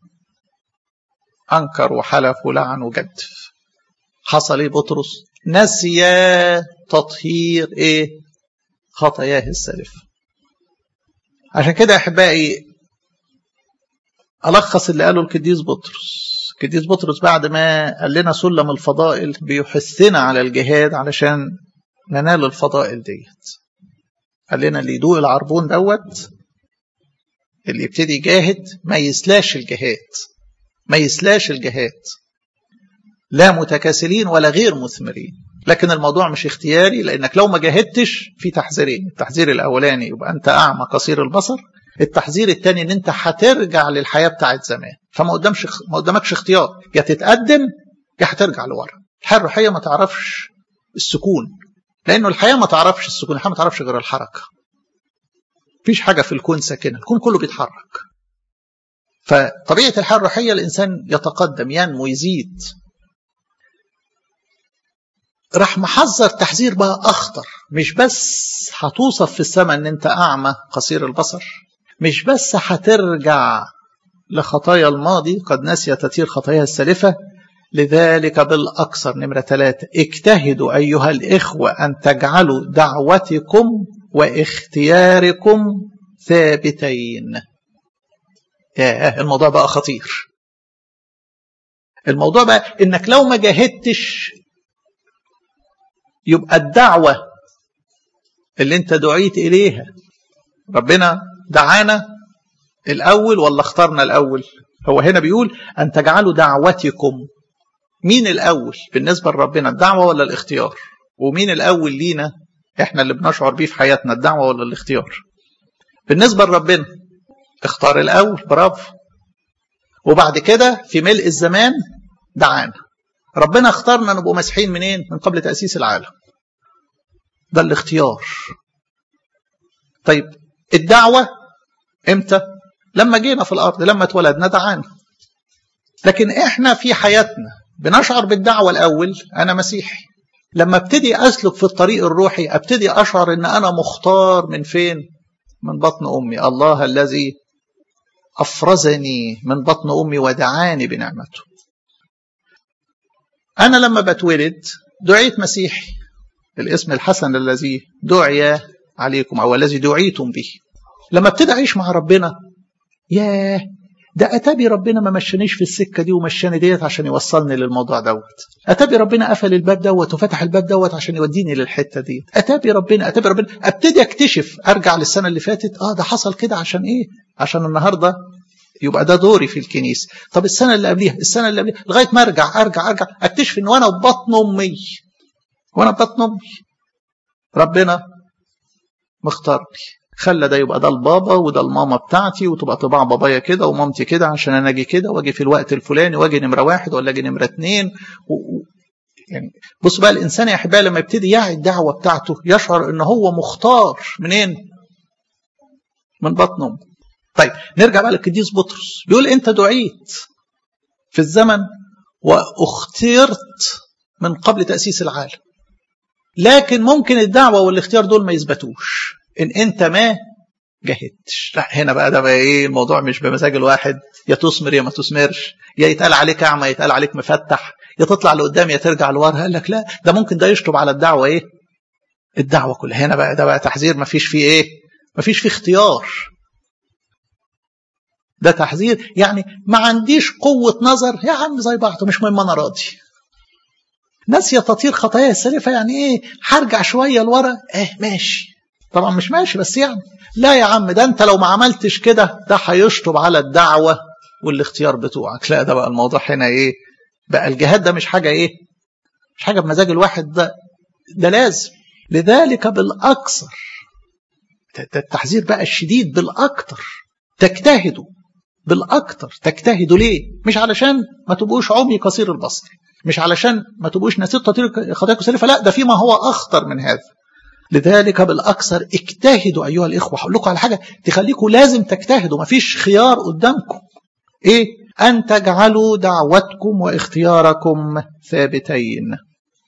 انكر وحلف ولعن وجدف. حصل ايه بطرس؟ نسي تطهير ايه؟ خطاياه السالفه. عشان كده يا احبائي الخص اللي قاله القديس بطرس. القديس بطرس بعد ما قال لنا سلم الفضائل بيحثنا على الجهاد علشان ننال الفضائل ديت. قال لنا اللي يدوق العربون دوت، اللي يبتدي يجاهد ما يسلاش الجهاد، ما يسلاش الجهاد، لا متكاسلين ولا غير مثمرين. لكن الموضوع مش اختياري، لانك لو ما جاهدتش في تحذيرين. التحذير الاولاني يبقى انت اعمى قصير البصر، التحذير الثاني ان انت هترجع للحياه بتاعت زمان. فما قدامش ما قدامكش اختيار، يا تتقدم يا هترجع لورا. الحياه الروحيه ما تعرفش السكون، لانه الحياه ما تعرفش السكون، الحياه ما تعرفش غير الحركه. مفيش حاجه في الكون ساكنه، الكون كله بيتحرك. فطبيعه الحياه الروحيه الانسان يتقدم ينمو يزيد. راح محذر تحذير بقى اخطر. مش بس هتوصف في السماء ان انت اعمى قصير البصر، مش بس هترجع لخطايا الماضي قد نسي تطهير خطاياها السالفه. لذلك بالاكثر نمره ثلاثه اجتهدوا ايها الاخوه ان تجعلوا دعوتكم واختياركم ثابتين. ياه الموضوع بقى خطير. الموضوع بقى انك لو ما جاهدتش يبقى الدعوة اللي انت دعيت اليها، ربنا دعانا الاول ولا اختارنا الاول؟ هو هنا بيقول ان تجعلوا دعوتكم. مين الاول بالنسبة لربنا، الدعوة ولا الاختيار؟ ومين الاول لينا احنا اللي بنشعر بيه في حياتنا، الدعوة ولا الاختيار؟ بالنسبة لربنا اختار الاول، برافو، وبعد كده في ملء الزمان دعانا. ربنا اختارنا نبقوا مسيحيين منين؟ من قبل تأسيس العالم. ده الاختيار. طيب الدعوة امتى؟ لما جينا في الارض، لما اتولدنا دعانا. لكن احنا في حياتنا بنشعر بالدعوة الاول. انا مسيحي، لما ابتدي اسلك في الطريق الروحي ابتدي اشعر ان انا مختار من فين؟ من بطن امي. الله الذي افرزني من بطن امي ودعاني بنعمته. انا لما بتولد دعيت مسيحي، الاسم الحسن الذي دعي عليكم او الذي دعيتم به. لما ابتدي اعيش مع ربنا، ياه، ده اتابي ربنا ما مشانيش في السكه دي ومشاني ديت عشان يوصلني للموضوع دوت. اتابي ربنا قفل الباب دوت وفتح الباب دوت عشان يوديني للحته دي. اتابي ربنا اتابي ربنا ابتدي اكتشف، ارجع للسنه اللي فاتت، اه ده حصل كده عشان ايه؟ عشان النهارده يبقى ده دوري في الكنيسه. طب السنه اللي قبليها، السنه اللي قبليها، لغايه ما ارجع ارجع ارجع اكتشف ان وانا ببطن امي وانا ببطن امي ربنا مختارني، خلى ده يبقى ده البابا وده الماما بتاعتي، وتبقى طباع بابايا كده ومامتي كده عشان انا اجي كده واجي في الوقت الفلاني واجي نمره واحد ولا اجي نمره اتنين. و... يعني بص بقى، الانسان يا احبائي لما يبتدي يعي الدعوه بتاعته يشعر ان هو مختار منين؟ من بطن امه. طيب نرجع بقى للقديس بطرس، بيقول انت دعيت في الزمن واخترت من قبل تأسيس العالم. لكن ممكن الدعوة والاختيار دول ما يثبتوش ان انت ما جاهدتش. لا هنا بقى ده بقى ايه؟ الموضوع مش بمزاج الواحد، يا تثمر يا ما تثمرش، يا يتقال عليك اعمى يتقال عليك مفتح، يا تطلع لقدام يا ترجع لورا. قال لك لا، ده ممكن ده يشطب على الدعوة ايه؟ الدعوة كلها. هنا بقى ده بقى تحذير، ما فيش فيه ايه؟ ما فيش فيه اختيار. ده تحذير. يعني ما عنديش قوة نظر، يا عم زي بعضه مش مهم انا راضي. ناسية تطهير خطايا السالفة، يعني ايه؟ هرجع شوية لورا، اه ماشي، طبعا مش ماشي بس يعني لا يا عم، ده انت لو ما عملتش كده ده هيشطب على الدعوة والاختيار بتوعك. لا ده بقى الموضوع هنا ايه؟ بقى الجهاد ده مش حاجة ايه؟ مش حاجة بمزاج الواحد، ده ده لازم. لذلك بالاكثر، التحذير بقى الشديد بالاكثر تجتهدوا، بالاكثر تجتهدوا. ليه؟ مش علشان ما تبقوش عمي قصير البصر، مش علشان ما تبقوش نسيت تطهير خطاياكم السالفة، لا ده فيما هو اخطر من هذا. لذلك بالاكثر اجتهدوا ايها الاخوه. هقول لكم على حاجه تخليكم لازم تجتهدوا، مفيش خيار قدامكم. ايه؟ ان تجعلوا دعوتكم واختياركم ثابتين.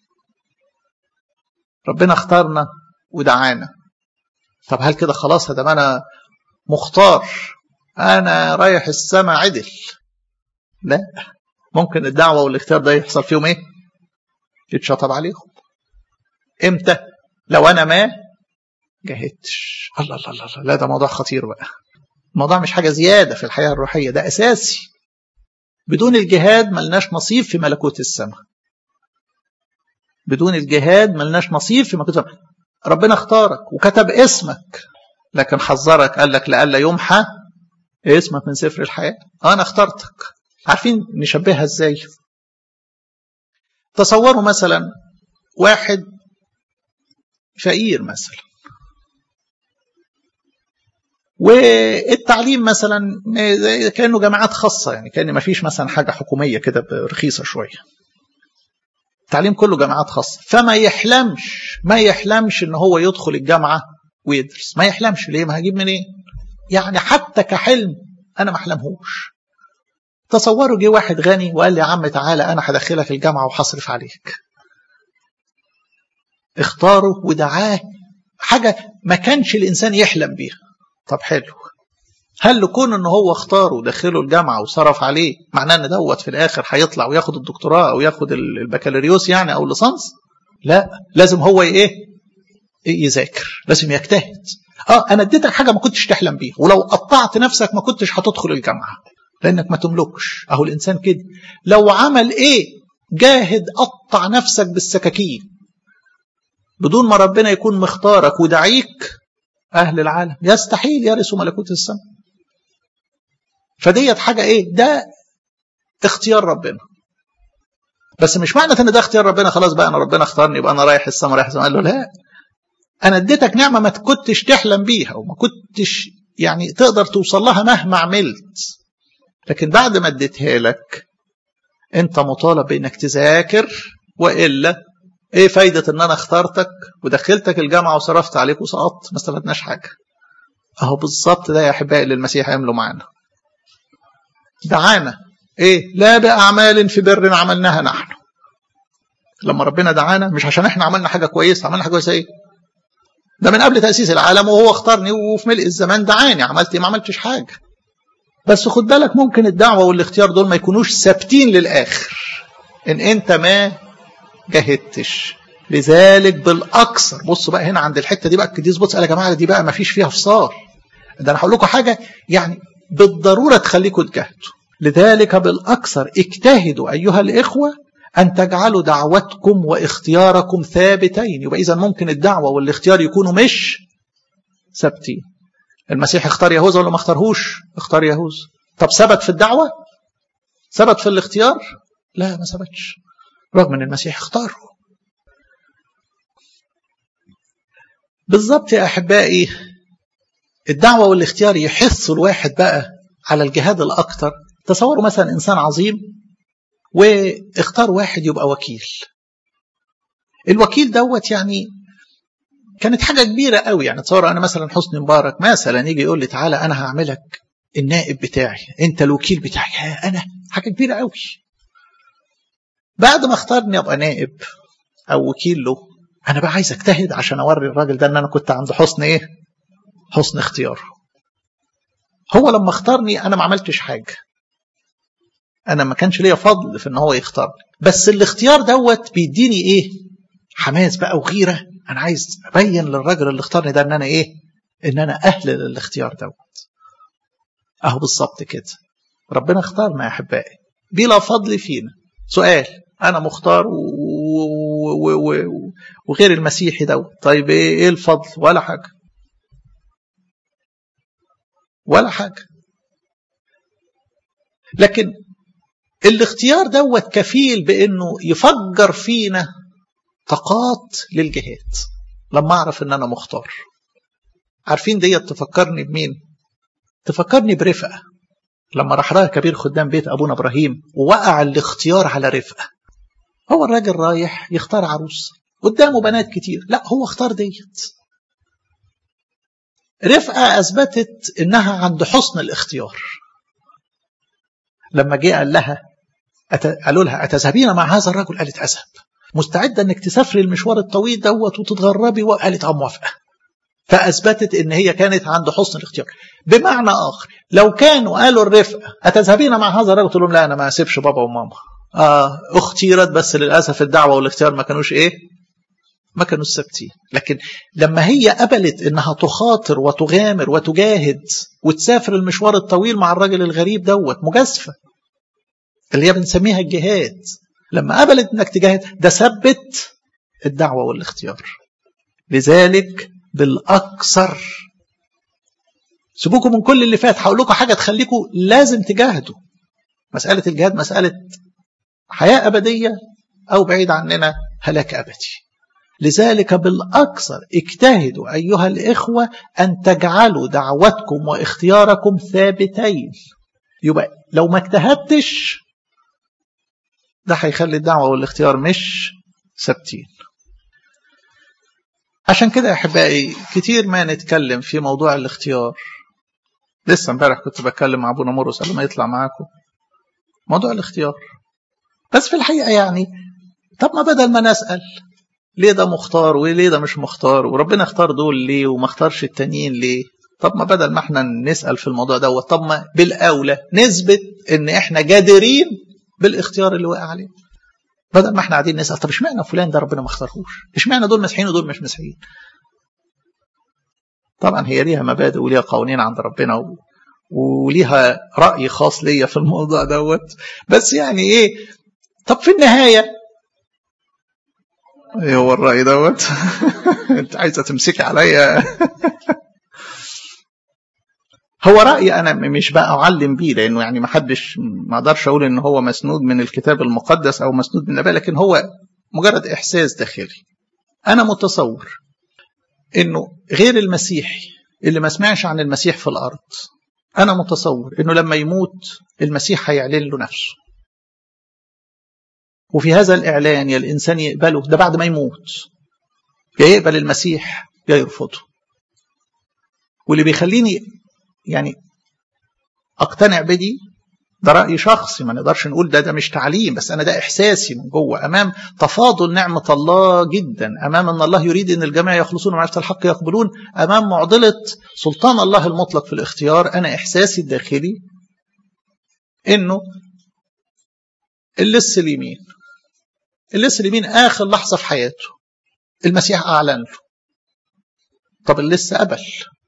ربنا اختارنا ودعانا. طب هل كده خلاص هذا انا مختار، انا رايح السماء عدل؟ لا، ممكن الدعوه والاختيار ده يحصل فيهم ايه؟ يتشطب عليهم. امتى؟ لو انا ما جاهدتش. الله الله الله، لا ده موضوع خطير بقى. الموضوع مش حاجه زياده في الحياه الروحيه، ده اساسي. بدون الجهاد ملناش نصيب في ملكوت السماء. بدون الجهاد ملناش نصيب في ملكوت السماء. ربنا اختارك وكتب اسمك، لكن حذرك قال لك لئلا يمحى اسمك من سفر الحياه. انا اخترتك. عارفين نشبهها ازاي؟ تصوروا مثلا واحد فقير مثلا، والتعليم مثلا كأنه جامعات خاصة، يعني كأن ما فيش مثلا حاجة حكومية كده رخيصة شوية، التعليم كله جامعات خاصة. فما يحلمش ما يحلمش ان هو يدخل الجامعة ويدرس، ما يحلمش. ليه؟ ما هجيب منين؟ إيه؟ يعني حتى كحلم انا ما احلمهوش. تصوروا جه واحد غني وقال لي يا عم تعالى انا هدخلك الجامعة وحصرف عليك. اختاره ودعاه، حاجة ما كانش الانسان يحلم بيها. طب حلو، هل لكون ان هو اختاره ودخله الجامعة وصرف عليه معناه ان دوت في الاخر هيطلع وياخد الدكتوراه او ياخد البكالوريوس يعني او الليسانس؟ لا، لازم هو ايه؟ يذاكر، لازم يجتهد. اه انا اديتك حاجة ما كنتش تحلم بيها، ولو قطعت نفسك ما كنتش هتدخل الجامعة. لأنك ما تملكش. أهو الإنسان كده لو عمل إيه جاهد قطع نفسك بالسكاكين بدون ما ربنا يكون مختارك ودعيك، أهل العالم يستحيل يرثوا ملكوت السماء. فديت حاجة إيه؟ ده اختيار ربنا. بس مش معنى ان ده اختيار ربنا خلاص بقى انا ربنا اختارني يبقى انا رايح السما رايح السما. قال له لا، انا اديتك نعمه ما كنتش تحلم بيها وما كنتش يعني تقدر توصل لها مهما عملت، لكن بعد ما اديتها لك انت مطالب بانك تذاكر، والا ايه فايده ان انا اخترتك ودخلتك الجامعه وصرفت عليك وسقطت؟ ما استفدناش حاجه. اهو بالظبط ده يا احبائي اللي المسيح عمله معانا. دعانا ايه؟ لا باعمال في بر عملناها نحن. لما ربنا دعانا مش عشان احنا عملنا حاجه كويسه، عملنا حاجه كويسه ايه؟ ده من قبل تاسيس العالم وهو اختارني، وفي ملء الزمان دعاني. عملت ايه؟ ما عملتش حاجه. بس خد بالك ممكن الدعوه والاختيار دول ما يكونوش ثابتين للاخر ان انت ما جاهدتش. لذلك بالاكثر، بصوا بقى هنا عند الحته دي بقى القديس بطرس قال يا جماعه دي بقى ما فيش فيها فصال، ده انا هقول لكم حاجه يعني بالضروره تخليكم تجاهدوا. لذلك بالاكثر اجتهدوا ايها الاخوه أن تجعلوا دعوتكم واختياركم ثابتين. يبقى إذا ممكن الدعوة والاختيار يكونوا مش ثابتين. المسيح اختار يهوذا ولا ما اختارهوش؟ اختار يهوذا. طب ثبت في الدعوة؟ ثبت في الاختيار؟ لا، ما ثبتش، رغم أن المسيح اختاره. بالضبط يا أحبائي، الدعوة والاختيار يحثوا الواحد بقى على الجهاد الأكثر. تصوروا مثلا إنسان عظيم واختار واحد يبقى وكيل. الوكيل دوت يعني كانت حاجة كبيرة قوي. يعني تصور أنا مثلا حسني مبارك مثلا يجي يقول لي تعالى أنا هعملك النائب بتاعي، أنت الوكيل بتاعي. ها أنا حاجة كبيرة قوي. بعد ما اختارني أبقى نائب أو وكيل له، أنا بقى عايز أجتهد عشان أوري الراجل ده أن أنا كنت عنده حسن إيه؟ حسن اختيار. هو لما اختارني أنا ما عملتش حاجة، أنا ما كانش ليا فضل في أن هو يختارني، بس الاختيار دوت بيديني إيه؟ حماس بقى وغيرة. أنا عايز أبين للراجل اللي اختارني ده أن أنا إيه؟ أن أنا أهل للاختيار دوت. أهو بالظبط كده ربنا اختارنا يا أحبائي بلا فضل فينا. سؤال، أنا مختار و... و... و... وغير المسيحي دوت، طيب إيه الفضل؟ ولا حاجة، ولا حاجة. لكن الاختيار دوت كفيل بأنه يفجر فينا طاقات للجهاد. لما أعرف أن أنا مختار، عارفين ديت تفكرني بمين؟ تفكرني برفقة لما راح راه كبير خدام بيت أبونا إبراهيم ووقع الاختيار على رفقة. هو الراجل رايح يختار عروس قدامه بنات كتير، لا هو اختار ديت. رفقة أثبتت إنها عند حسن الاختيار. لما جاء قال لها أت... قالوا لها أتذهبين مع هذا الرجل؟ قالت أذهب. مستعدة إنك تسافري المشوار الطويل دوت وتتغربي؟ وقالت أه موافقة. فأثبتت إن هي كانت عند حسن الاختيار. بمعنى آخر، لو كانوا قالوا الرفقة أتذهبين مع هذا الرجل، تقول لهم لا أنا ما أسيبش بابا وماما. آه اختيرت، بس للأسف الدعوة والاختيار ما كانوش إيه؟ ما كانوا ثابتين. لكن لما هي قبلت إنها تخاطر وتغامر وتجاهد وتسافر المشوار الطويل مع الراجل الغريب دوت، مجازفة اللي هي بنسميها الجهاد، لما قبلت إنك تجاهد ده ثبت الدعوة والاختيار. لذلك بالأكثر سيبوكم من كل اللي فات، هقول لكم حاجة تخليكم لازم تجاهدوا. مسألة الجهاد مسألة حياة أبدية أو بعيد عننا هلاك أبدي. لذلك بالأكثر اجتهدوا أيها الإخوة أن تجعلوا دعوتكم واختياركم ثابتين. يبقى لو ما اجتهدتش ده هيخلي الدعوة والاختيار مش ثابتين. عشان كده يا أحبائي كتير ما نتكلم في موضوع الاختيار. لسه امبارح كنت بتكلم مع أبونا مرقس قبل ما يطلع معاكم موضوع الاختيار. بس في الحقيقة يعني طب ما بدل ما نسأل ليه ده مختار وليه ده مش مختار وربنا اختار دول ليه وما اختارش التانيين ليه، طب ما بدل ما احنا نسأل في الموضوع ده، طب ما بالأولى نثبت ان احنا جادرين بالاختيار اللي وقع عليه. بدل ما احنا قاعدين نسأل طب اشمعنى فلان ده ربنا ما اختارهوش، اشمعنى دول مسيحيين ودول مش مسيحيين. طبعا هي ليها مبادئ وليها قوانين عند ربنا وليها رأي خاص ليا في الموضوع دوت، بس يعني ايه، طب في النهاية ايه هو الرأي دوت؟ انت عايزة تمسكي عليا؟ هو رأيي أنا مش بقى أعلم بيه، لأنه يعني ما حدش، ما أقدرش أقول إن هو مسنود من الكتاب المقدس أو مسنود من النبي، لكن هو مجرد إحساس داخلي. أنا متصور إنه غير المسيحي اللي ما سمعش عن المسيح في الأرض، أنا متصور إنه لما يموت المسيح هيعلن له نفسه، وفي هذا الإعلان يا الإنسان يقبله ده بعد ما يموت، يا يقبل المسيح يا يرفضه. واللي بيخليني يعني اقتنع بدي ده رأي شخصي، ما نقدرش نقول ده ده مش تعليم، بس انا ده احساسي من جوه امام تفاضل نعمة الله جدا، امام ان الله يريد ان الجميع يخلصون ومعرفة الحق يقبلون، امام معضلة سلطان الله المطلق في الاختيار. انا احساسي الداخلي انه اللص اليمين اللص اليمين اخر لحظة في حياته المسيح اعلن له، طب اللص قبل،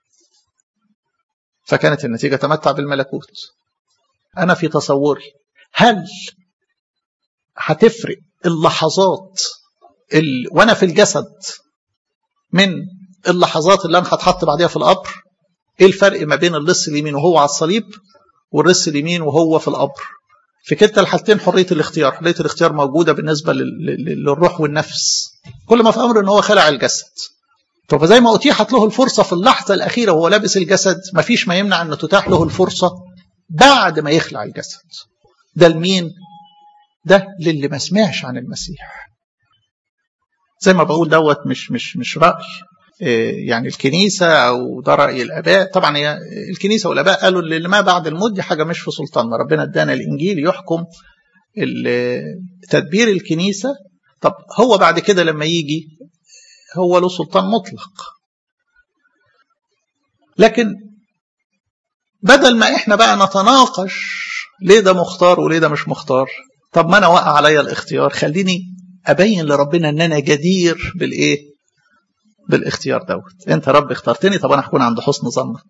فكانت النتيجة تمتع بالملكوت. أنا في تصوري هل هتفرق اللحظات ال... وأنا في الجسد من اللحظات اللي أنا هتحط بعدها في القبر؟ إيه الفرق ما بين اللص اليمين وهو على الصليب واللص اليمين وهو في القبر؟ في كلتا الحالتين حرية الاختيار، حرية الاختيار موجودة بالنسبة لل... للروح والنفس، كل ما في أمر إن هو خلع الجسد. طب زي ما أتيحت له الفرصة في اللحظة الأخيرة وهو لابس الجسد، ما فيش ما يمنع أن تتاح له الفرصة بعد ما يخلع الجسد. ده لمين؟ ده للي ما سمعش عن المسيح. زي ما بقول دوت مش مش مش رأي يعني الكنيسة أو ده رأي الآباء. طبعا هي الكنيسة والآباء قالوا اللي ما بعد الموت دي حاجة مش في سلطاننا، ربنا ادانا الإنجيل يحكم تدبير الكنيسة. طب هو بعد كده لما يجي هو له سلطان مطلق. لكن بدل ما احنا بقى نتناقش ليه ده مختار وليه ده مش مختار، طب ما انا وقع عليا الاختيار، خليني ابين لربنا ان انا جدير بالايه؟ بالاختيار دوت. انت رب اخترتني، طب انا هكون عند حسن ظنك.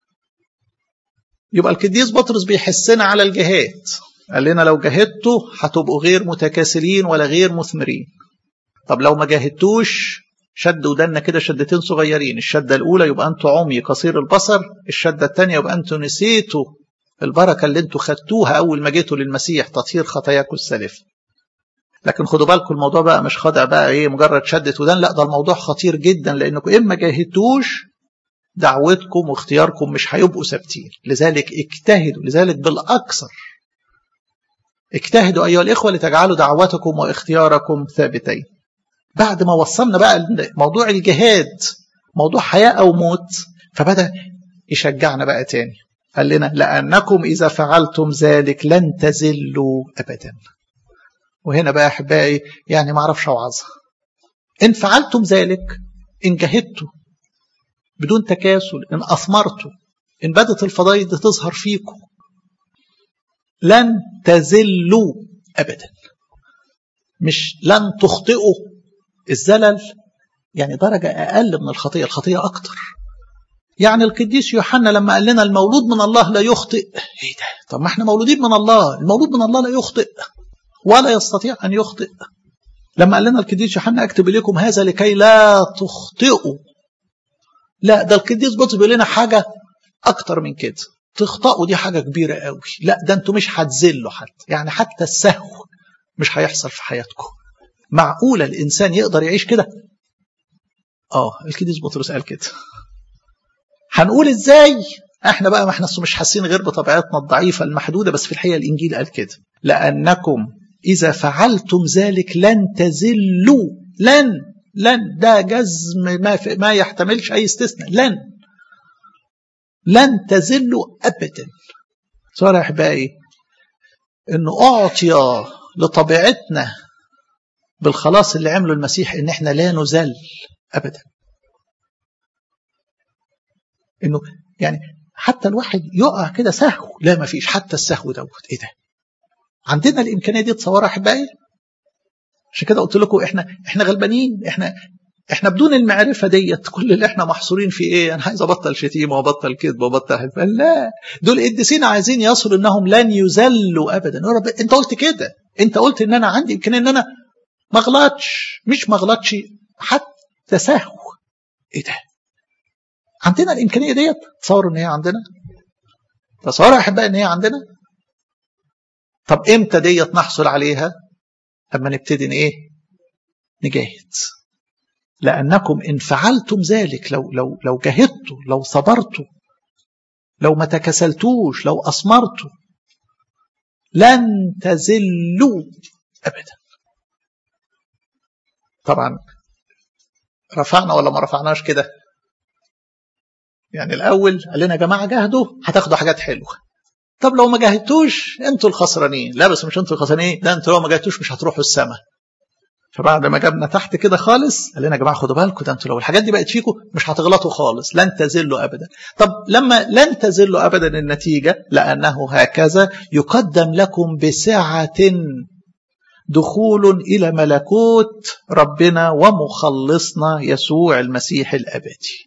يبقى القديس بطرس بيحسنا على الجهاد، قال لنا لو جاهدتوا هتبقوا غير متكاسلين ولا غير مثمرين. طب لو ما جاهدتوش، شد ودنا كده شدتين صغيرين، الشدة الأولى يبقى أنتوا عمي قصير البصر، الشدة الثانية يبقى أنتوا نسيتوا البركة اللي أنتوا خدتوها أول ما جيتوا للمسيح، تطهير خطاياكم السالفة. لكن خدوا بالكم الموضوع بقى مش خدع بقى إيه مجرد شدة ودن، لا ده الموضوع خطير جدا، لأنكم إما جاهدتوش دعوتكم واختياركم مش هيبقوا ثابتين. لذلك اجتهدوا، لذلك بالأكثر اجتهدوا أيها الإخوة لتجعلوا دعوتكم واختياركم ثابتين. بعد ما وصلنا بقى موضوع الجهاد موضوع حياة أو موت، فبدأ يشجعنا بقى تاني، قال لنا لأنكم إذا فعلتم ذلك لن تزلوا أبدا. وهنا بقى أحبائي يعني ما أعرفش أوعظها، إن فعلتم ذلك، إن جهدتوا بدون تكاسل، إن أثمرتوا، إن بدت الفضائل دي تظهر فيكم، لن تزلوا أبدا. مش لن تخطئوا، الزلل يعني درجة أقل من الخطيئة، الخطيئة أكتر. يعني القديس يوحنا لما قال لنا المولود من الله لا يخطئ، ايه ده؟ طب ما احنا مولودين من الله، المولود من الله لا يخطئ ولا يستطيع أن يخطئ. لما قال لنا القديس يوحنا أكتب إليكم هذا لكي لا تخطئوا، لا ده القديس بطرس بيقول لنا حاجة أكتر من كده، تخطئوا دي حاجة كبيرة قوي، لا ده انتوا مش هتزلوا حتى، يعني حتى السهو مش هيحصل في حياتكم. معقولة الإنسان يقدر يعيش كده؟ آه القديس بطرس قال كده. هنقول إزاي؟ احنا بقى ما احنا مش حاسين غير بطبيعتنا الضعيفة المحدودة، بس في الحقيقة الإنجيل قال كده، لأنكم إذا فعلتم ذلك لن تزلوا. لن لن ده جزم ما, ما يحتملش أي استثناء، لن لن تزلوا أبدا. صار يا أحبائي إنه أعطي لطبيعتنا بالخلاص اللي عمله المسيح إن احنا لا نزل أبدا. إنه يعني حتى الواحد يقع كده سهو، لا ما فيش حتى السهو دوت. إيه ده؟ عندنا الإمكانية دي تصورها أحبائي؟ عشان كده قلت لكم إحنا إحنا غلبانين، إحنا احنا بدون المعرفة ديت كل اللي احنا محصورين في ايه؟ انا عايز ابطل شتيمة وابطل كذب وابطل حلفان. لا، دول قديسين عايزين يصلوا انهم لن يذلوا ابدا. يا رب انت قلت كده، انت قلت ان انا عندي يمكن ان انا ما غلطش، مش ما غلطش حتى سهو. ايه ده؟ عندنا الامكانية ديت؟ تصور ان هي عندنا؟ تصور يا احبائي ان هي عندنا؟ طب امتى ديت نحصل عليها؟ لما نبتدي ايه؟ نجاهد. لأنكم إن فعلتم ذلك، لو لو لو جاهدتوا، لو صبرتوا، لو ما تكسلتوش، لو أصمرتوا، لن تزلوا أبدا. طبعا رفعنا ولا ما رفعناش كده؟ يعني الأول قال لنا يا جماعة جاهدوا هتاخدوا حاجات حلوة. طب لو ما جاهدتوش انتوا الخسرانين. لا بس مش انتوا الخسرانين، ده انتوا لو ما جاهدتوش مش هتروحوا السماء. فبعد ما جابنا تحت كده خالص قال لنا يا جماعه خدوا بالكم، ده انتوا لو الحاجات دي بقت فيكم مش هتغلطوا خالص، لن تزلوا ابدا. طب لما لن تزلوا ابدا النتيجه لانه هكذا يقدم لكم بسعه دخول الى ملكوت ربنا ومخلصنا يسوع المسيح الابدي.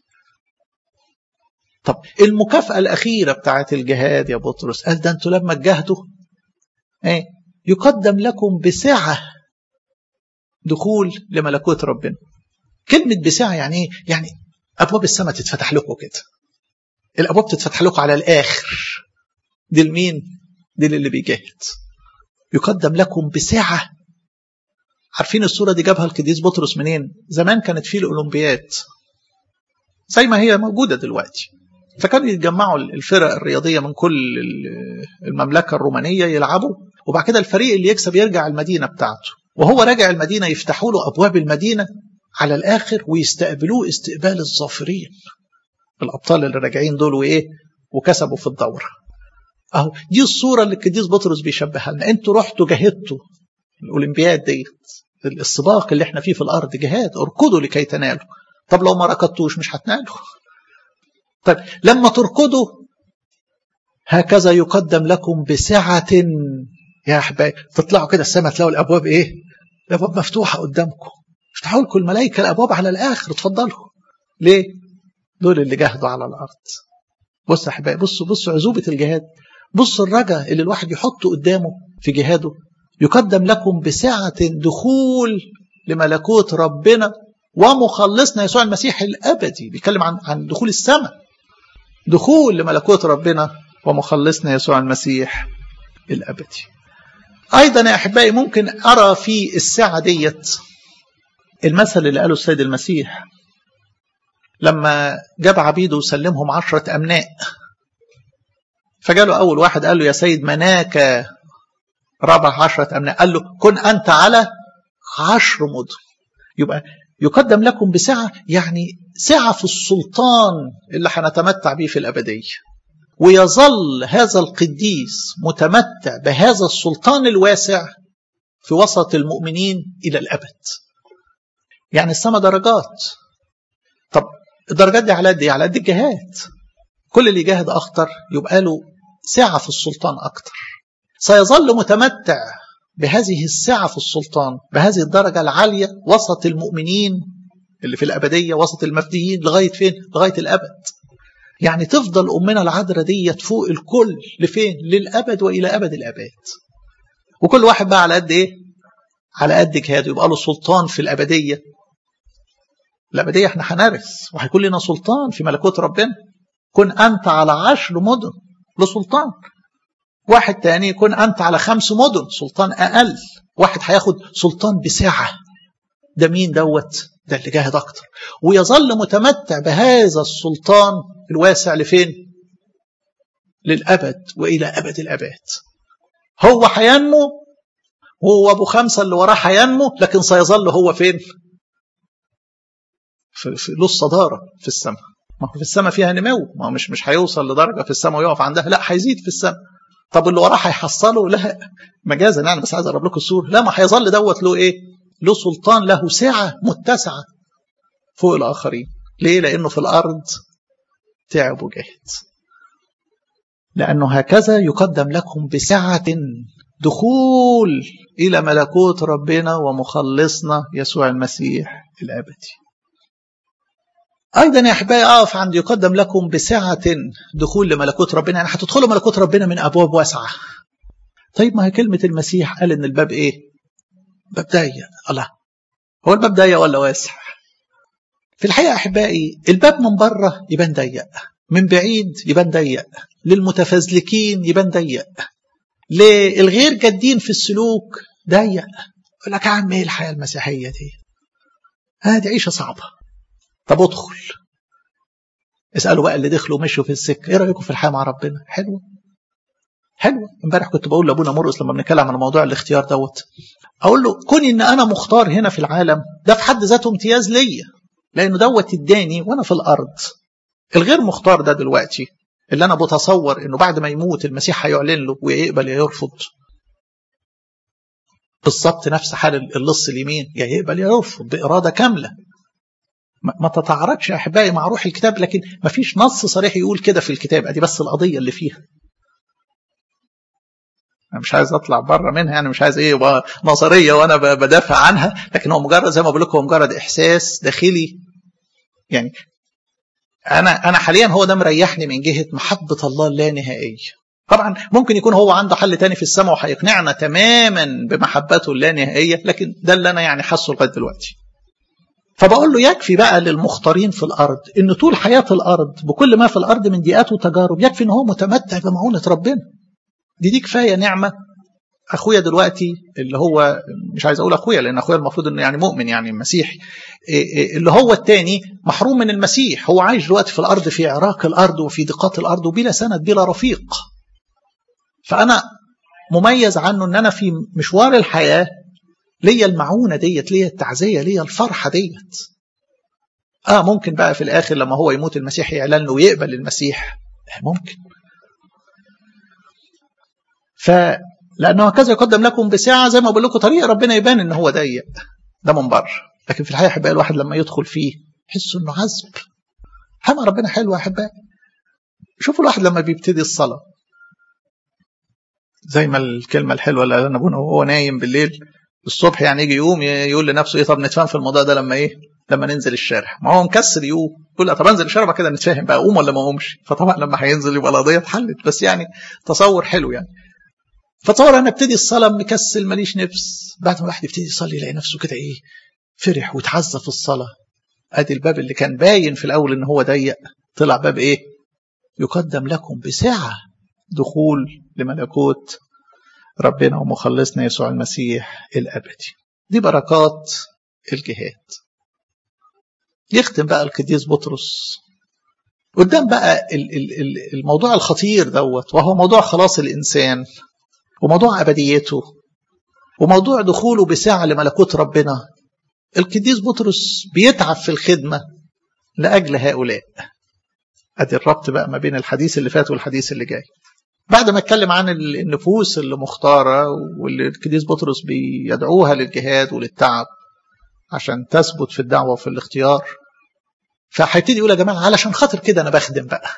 طب المكافاه الاخيره بتاعت الجهاد يا بطرس، قال ده انتوا لما تجاهدوا ايه يقدم لكم بسعه دخول لملكوت ربنا. كلمة بسعة يعني ايه؟ يعني أبواب السماء تتفتح لكم كده. الأبواب تتفتح لكم على الآخر. دي لمين؟ دي للي بيجاهد. يقدم لكم بسعة. عارفين الصورة دي جابها القديس بطرس منين؟ زمان كانت فيه الأولمبياد زي ما هي موجودة دلوقتي. فكانوا يتجمعوا الفرق الرياضية من كل المملكة الرومانية يلعبوا، وبعد كده الفريق اللي يكسب يرجع المدينة بتاعته، وهو راجع المدينة يفتحوا له أبواب المدينة على الآخر ويستقبلوه استقبال الظافرين، الأبطال اللي راجعين دول وإيه وكسبوا في الدورة. أهو دي الصورة اللي القديس بطرس بيشبهها لنا. أنتوا رحتوا جاهدتوا الأولمبياد دي، السباق اللي احنا فيه في الأرض جهاد، اركضوا لكي تنالوا. طب لو ما ركضتوش مش هتنالوا. طيب لما تركضوا هكذا يقدم لكم بسعة يا أحبائي، تطلعوا كده السماء تلاقوا الأبواب إيه؟ الأبواب مفتوحة قدامكم، افتحوا لكم الملائكة الأبواب على الآخر، اتفضلوا. ليه؟ دول اللي جاهدوا على الأرض. بصوا يا أحبائي، بصوا بصوا عزوبة الجهاد، بصوا الرجاء اللي الواحد يحطه قدامه في جهاده. يقدم لكم بسعة دخول لملكوت ربنا ومخلصنا يسوع المسيح الأبدي. بيتكلم عن عن دخول السماء، دخول لملكوت ربنا ومخلصنا يسوع المسيح الأبدي. أيضا يا أحبائي ممكن أرى في الساعة ديت المثل اللي قاله السيد المسيح لما جاب عبيده وسلمهم عشرة أمناء، فجاله أول واحد قال له يا سيد مناك ربع عشرة أمناء، قال له كن أنت على عشر مدن. يبقى يقدم لكم بسعة، يعني سعة في السلطان اللي هنتمتع به في الأبدية، ويظل هذا القديس متمتع بهذا السلطان الواسع في وسط المؤمنين إلى الأبد. يعني السماء درجات. طب الدرجات دي على قد ايه؟ على قد الجهاد. كل اللي يجاهد أكتر يبقى له سعة في السلطان أكتر، سيظل متمتع بهذه السعة في السلطان، بهذه الدرجة العالية وسط المؤمنين اللي في الأبدية، وسط المفديين لغاية فين؟ لغاية الأبد. يعني تفضل أمنا العذراء ديت فوق الكل لفين؟ للأبد وإلى أبد الأبد. وكل واحد بقى على قد إيه؟ على قد جهاده يبقى له سلطان في الأبدية. الأبدية احنا هنرث وهيكون لنا سلطان في ملكوت ربنا. كن أنت على عشر مدن لسلطان، واحد تاني يكون أنت على خمس مدن سلطان أقل، واحد هياخد سلطان بسعة. ده مين دوت؟ ده اللي جاهد أكتر، ويظل متمتع بهذا السلطان الواسع لفين؟ للأبد وإلى أبد الأبد. هو هينمو، هو أبو خمسة اللي وراه هينمو، لكن سيظل هو فين؟ في, في له الصدارة في السماء. ما هو في السماء فيها نمو، ما هو مش مش هيوصل لدرجة في السماء ويقف عندها، لا هيزيد في السماء. طب اللي وراه هيحصله؟ لا مجازا يعني، بس عايز اقرب لكم الصورة. لا، ما هيظل دوت له ايه؟ له سلطان، له سعة متسعة فوق الآخرين. ليه؟ لأنه في الأرض تعب وجهد. لأنه هكذا يقدم لكم بسعة دخول إلى ملكوت ربنا ومخلصنا يسوع المسيح الأبدي. أيضا يا أحبائي أقف عند يقدم لكم بسعة دخول لملكوت ربنا، يعني هتدخلوا ملكوت ربنا من أبواب واسعة. طيب ما هي كلمة المسيح قال إن الباب إيه؟ باب ضيق. الله، هو الباب ضيق ولا واسع؟ في الحقيقة أحبائي الباب من بره يبان ضيق، من بعيد يبان ضيق، للمتفزلكين يبان ضيق، للغير جادين في السلوك ضيق. يقول لك يا عم ايه الحياة المسيحية دي؟ هذه عيشة صعبة. طب ادخل اسألوا بقى اللي دخلوا مشوا في السكة، ايه رأيكم في الحياة مع ربنا؟ حلوة حلوة. امبارح كنت بقول لابونا مرقس لما بنتكلم عن موضوع الاختيار دوت، اقول له كوني ان انا مختار هنا في العالم ده في حد ذاته امتياز ليا، لانه دوت اداني وانا في الارض. الغير مختار ده دلوقتي اللي انا بتصور انه بعد ما يموت المسيح هيعلن له ويقبل يا يرفض، بالظبط نفس حال اللص اليمين، يا يقبل يا يرفض بإرادة كاملة. ما تتعارضش يا أحبائي مع روح الكتاب، لكن ما فيش نص صريح يقول كده في الكتاب. ادي بس القضية اللي فيها، أنا مش عايز أطلع بره منها، يعني مش عايز إيه نظرية وأنا بدافع عنها، لكن هو مجرد زي ما بقول لكم هو مجرد إحساس داخلي. يعني أنا أنا حاليا هو ده مريحني من جهة محبة الله اللانهائية. طبعا ممكن يكون هو عنده حل تاني في السماء وهيقنعنا تماما بمحبته اللانهائية، لكن ده اللي أنا يعني حاسه لغاية دلوقتي. فبقول له يكفي بقى للمختارين في الأرض إن طول حياة الأرض بكل ما في الأرض من ضيقات وتجارب يكفي إن هو متمتع بمعونة ربنا. دي دي كفاية نعمة. أخويا دلوقتي اللي هو مش عايز أقول أخويا لأن أخويا المفروض إنه يعني مؤمن يعني مسيحي، اللي هو التاني محروم من المسيح، هو عايش دلوقتي في الأرض في عراق الأرض وفي ضيقات الأرض وبلا سند بلا رفيق. فأنا مميز عنه إن أنا في مشوار الحياة ليا المعونة ديت، ليا التعزية، ليا الفرحة ديت. آه ممكن بقى في الآخر لما هو يموت المسيح يعلن له ويقبل المسيح، ممكن. فلأنه هكذا يقدم لكم بساعة، زي ما بقول لكم طريق ربنا يبان إن هو ضيق ده من بره، لكن في الحقيقة أحبائي الواحد لما يدخل فيه يحس إنه عذب. حما ربنا حلو يا أحبائي. شوفوا الواحد لما بيبتدي الصلاة، زي ما الكلمة الحلوة اللي قالنا ابونا وهو نايم بالليل الصبح، يعني يجي يقوم يقول لنفسه ايه طب نتفاهم في الموضوع ده لما ايه لما ننزل الشارع. ما هو مكسر يقوم يقول طب انزل الشارع كده نتفاهم بقى اقوم ولا ما اقومش. فطبعا لما هينزل يبقى القضيه اتحلت، بس يعني تصور حلو يعني. فتصور انا ابتدي الصلاه مكسل ماليش نفس، بعد ما الواحد يبتدي يصلي يلاقي نفسه كده ايه فرح وتعزى في الصلاه. ادي الباب اللي كان باين في الاول ان هو ضيق طلع باب ايه يقدم لكم بسعة دخول لملكوت ربنا ومخلصنا يسوع المسيح الأبدي. دي بركات الجهاد. يختم بقى القديس بطرس قدام بقى الموضوع الخطير دوت، وهو موضوع خلاص الإنسان وموضوع أبديته وموضوع دخوله بساعة لملكوت ربنا. القديس بطرس بيتعب في الخدمة لأجل هؤلاء. أدي الربط بقى ما بين الحديث اللي فات والحديث اللي جاي. بعد ما اتكلم عن النفوس اللي مختارة واللي القديس بطرس بيدعوها للجهاد وللتعب عشان تثبت في الدعوة وفي الاختيار، فهيبتدي يقول يا جماعة علشان خاطر كده أنا بخدم بقى.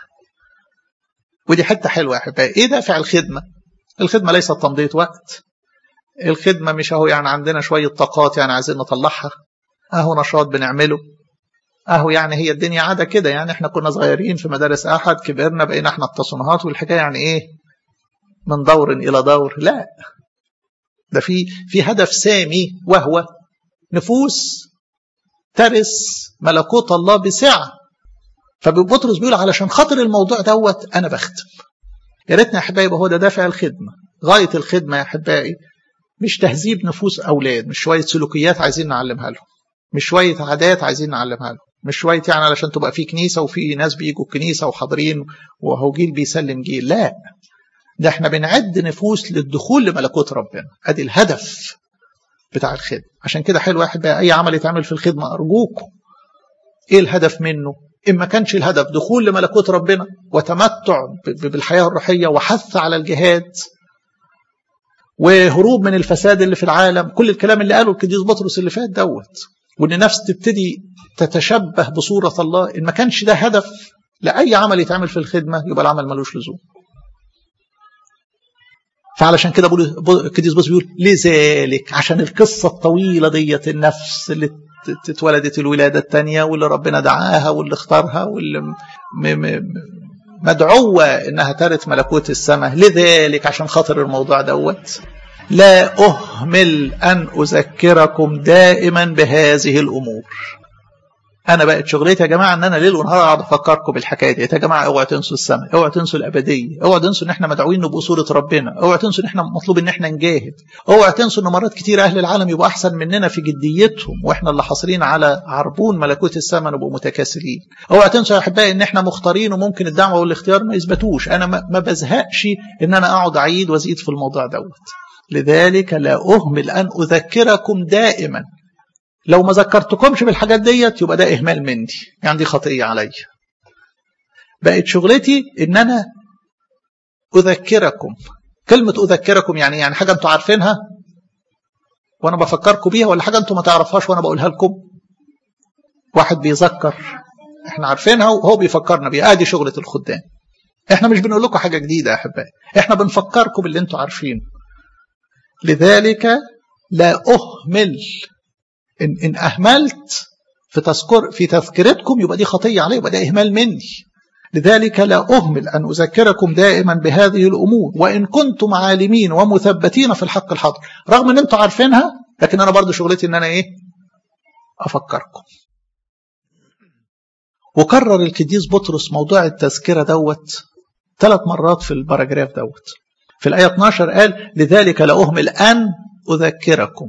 ودي حتة حلوة يا أحبائي. إيه دافع الخدمة؟ الخدمة ليست تمضية وقت. الخدمة مش أهو يعني عندنا شوية طاقات يعني عايزين نطلعها، أهو نشاط بنعمله، أهو يعني هي الدنيا عادة كده. يعني إحنا كنا صغيرين في مدارس أحد، كبرنا بقينا إحنا التصنيعات والحكاية يعني إيه من دور إلى دور. لا، ده في في هدف سامي وهو نفوس ترث ملكوت الله بسعة. فبطرس بيقول علشان خاطر الموضوع دوت أنا بختم. يا ريتنا يا أحبائي هو ده دافع الخدمة. غاية الخدمة يا أحبائي مش تهذيب نفوس أولاد، مش شوية سلوكيات عايزين نعلمها لهم، مش شوية عادات عايزين نعلمها لهم، مش شوية يعني علشان تبقى في كنيسة وفي ناس بيجوا الكنيسة وحاضرين وهو جيل بيسلم جيل. لا، ده احنا بنعد نفوس للدخول لملكوت ربنا. ادي الهدف بتاع الخدمة. عشان كده حلو واحد بقى اي عمل يتعمل في الخدمة ارجوكم ايه الهدف منه؟ إن ما كانش الهدف دخول لملكوت ربنا وتمتع بالحياة الروحية وحث على الجهاد وهروب من الفساد اللي في العالم، كل الكلام اللي قاله القديس بطرس اللي فات دوت، وان نفس تبتدي تتشبه بصورة الله، إن ما كانش ده هدف لأي عمل يتعمل في الخدمة يبقى العمل ملوش لزوم. فعلشان كده القديس بطرس بيقول لذلك، عشان القصة الطويلة ديت النفس اللي اتولدت الولادة الثانية، واللي ربنا دعاها واللي اختارها واللي م م مدعوة إنها ترث ملكوت السماء. لذلك عشان خاطر الموضوع دوت لا أهمل أن أذكركم دائما بهذه الأمور. أنا بقت شغلتي يا جماعة إن أنا ليل ونهار أقعد أفكركم بالحكاية دي. يا جماعة اوعوا تنسوا السماء، اوعوا تنسوا الأبدية، اوعوا تنسوا إن إحنا مدعوين نبقوا صورة ربنا، اوعوا تنسوا إن إحنا مطلوب إن إحنا نجاهد، اوعوا تنسوا إن مرات كتير أهل العالم يبقوا أحسن مننا في جديتهم، وإحنا اللي حاصرين على عربون ملكوت السماء نبقوا متكاسلين. اوعوا تنسوا يا أحبائي إن إحنا مختارين وممكن الدعوة والاختيار ما يثبتوش. أنا ما بزهقش إن أنا أقعد أعيد وأزيد في الموضوع دوت. لذلك لا أهمل أن أذكركم دائما. لو ما ذكرتكمش بالحاجات ديت يبقى ده إهمال مني، يعني دي خطية علي. بقت شغلتي إن أنا أذكركم. كلمة أذكركم يعني يعني حاجة أنتوا عارفينها وأنا بفكركم بيها، ولا حاجة أنتوا ما تعرفهاش وأنا بقولها لكم؟ واحد بيذكر إحنا عارفينها وهو بيفكرنا بيها. آدي شغلة الخدام. إحنا مش بنقول لكم حاجة جديدة يا أحبائي، إحنا بنفكركم باللي أنتوا عارفينه. لذلك لا أهمل. إن, إن أهملت في تذكر في تذكرتكم يبقى دي خطية علي، يبقى ده إهمال مني. لذلك لا أهمل أن أذكركم دائما بهذه الأمور وإن كنتم عالمين ومثبتين في الحق الحاضر. رغم أن أنتم عارفينها لكن أنا برضو شغلتي أن أنا إيه؟ أفكركم. وكرر القديس بطرس موضوع التذكرة دوت ثلاث مرات في الباراجراف دوت. في الآية اثناشر قال لذلك لا أهمل أن أذكركم.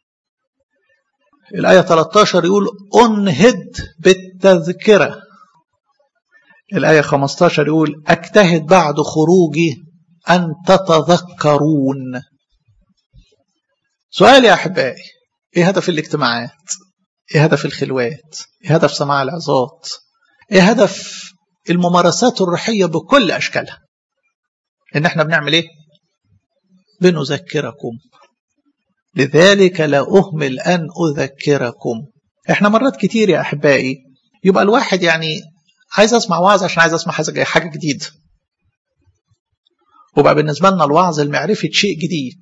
الآية ثلاثة عشر يقول أنهد بالتذكرة. الآية خمسة عشر يقول أجتهد بعد خروجي أن تتذكرون. سؤال يا أحبائي، إيه هدف الاجتماعات؟ إيه هدف الخلوات؟ إيه هدف سماع العظات؟ إيه هدف الممارسات الروحية بكل أشكالها؟ إن إحنا بنعمل إيه؟ بنذكركم. لذلك لا أهمل أن أذكركم. إحنا مرات كتير يا أحبائي يبقى الواحد يعني عايز أسمع وعظ عشان عايز أسمع حاجة جديدة، وبقى بالنسبة لنا الوعظ المعرفة شيء جديد.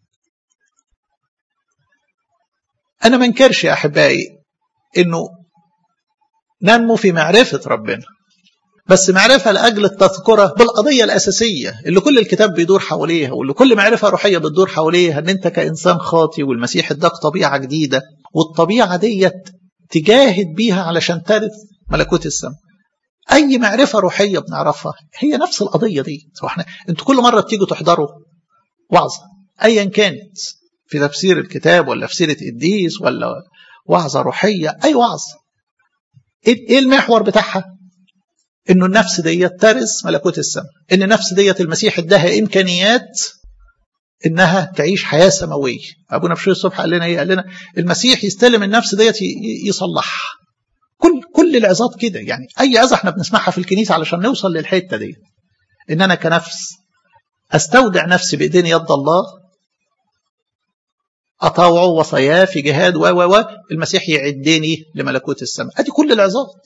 أنا ما انكرش يا أحبائي إنه ننمو في معرفة ربنا، بس معرفة لأجل التذكرة بالقضية الأساسية اللي كل الكتاب بيدور حواليها، واللي كل معرفة روحية بتدور حواليها، أن أنت كإنسان خاطي والمسيح اداك طبيعة جديدة، والطبيعة ديت تجاهد بيها علشان ترث ملكوت السماء. أي معرفة روحية بنعرفها هي نفس القضية دي. واحنا انتوا كل مرة بتيجوا تحضروا وعظة أيا كانت، في تفسير الكتاب ولا في سيرة قديس ولا وعظة روحية، أي وعظة، إيه المحور بتاعها؟ إنه النفس ديت ترث ملكوت السماء، إن النفس ديت المسيح اداها إمكانيات إنها تعيش حياة سماوية. أبونا بشوي الصبح قال لنا إيه؟ قال لنا المسيح يستلم النفس ديت يصلحها. كل كل العظات كده، يعني أي عظة احنا بنسمعها في الكنيسة علشان نوصل للحتة دي، إن أنا كنفس أستودع نفسي بإيدين يد الله، أطاوعه وصاياه في جهاد و و و المسيح يعدني لملكوت السماء. أدي كل العظات،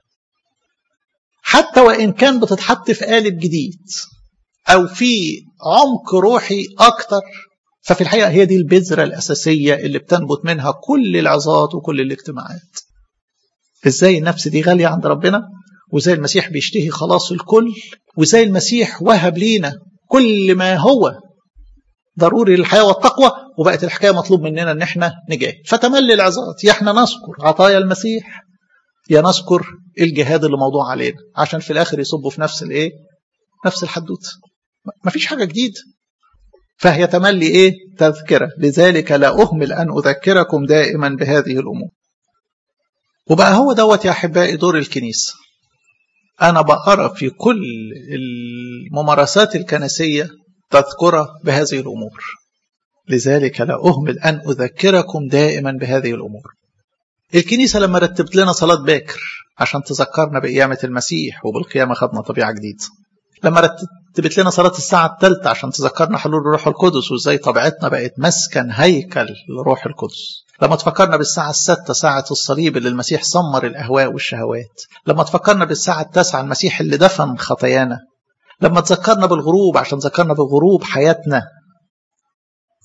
حتى وإن كان بتتحط في قالب جديد أو في عمق روحي أكتر، ففي الحقيقة هي دي البذرة الأساسية اللي بتنبت منها كل العظات وكل الاجتماعات. إزاي النفس دي غالية عند ربنا، وإزاي المسيح بيشتهي خلاص الكل، وإزاي المسيح وهب لينا كل ما هو ضروري للحياة والتقوى، وبقت الحكاية مطلوب مننا ان احنا نجاهد. فتملي العظات يا احنا نذكر عطايا المسيح يا نذكر الجهاد اللي موضوع علينا، عشان في الاخر يصبوا في نفس الايه، نفس الحدوث. مفيش حاجة جديدة، فهي تملي ايه؟ تذكرة. لذلك لا أهمل أن أذكركم دائما بهذه الأمور. وبقى هو دوت يا أحبائي دور الكنيسة. أنا بقرأ في كل الممارسات الكنسية تذكرة بهذه الأمور. لذلك لا أهمل أن أذكركم دائما بهذه الأمور. الكنيسة لما رتبت لنا صلاة باكر عشان تذكرنا بقيامة المسيح، وبالقيامة خدنا طبيعة جديدة. لما رتبت لنا صلاة الساعة الثالثة عشان تذكرنا حلول الروح القدس، وإزاي طبيعتنا بقت مسكن هيكل للروح القدس. لما تفكرنا بالساعة الستة ساعة الصليب اللي المسيح سمر الأهواء والشهوات. لما تفكرنا بالساعة التاسعة المسيح اللي دفن خطايانا. لما تذكرنا بالغروب عشان تذكرنا بغروب حياتنا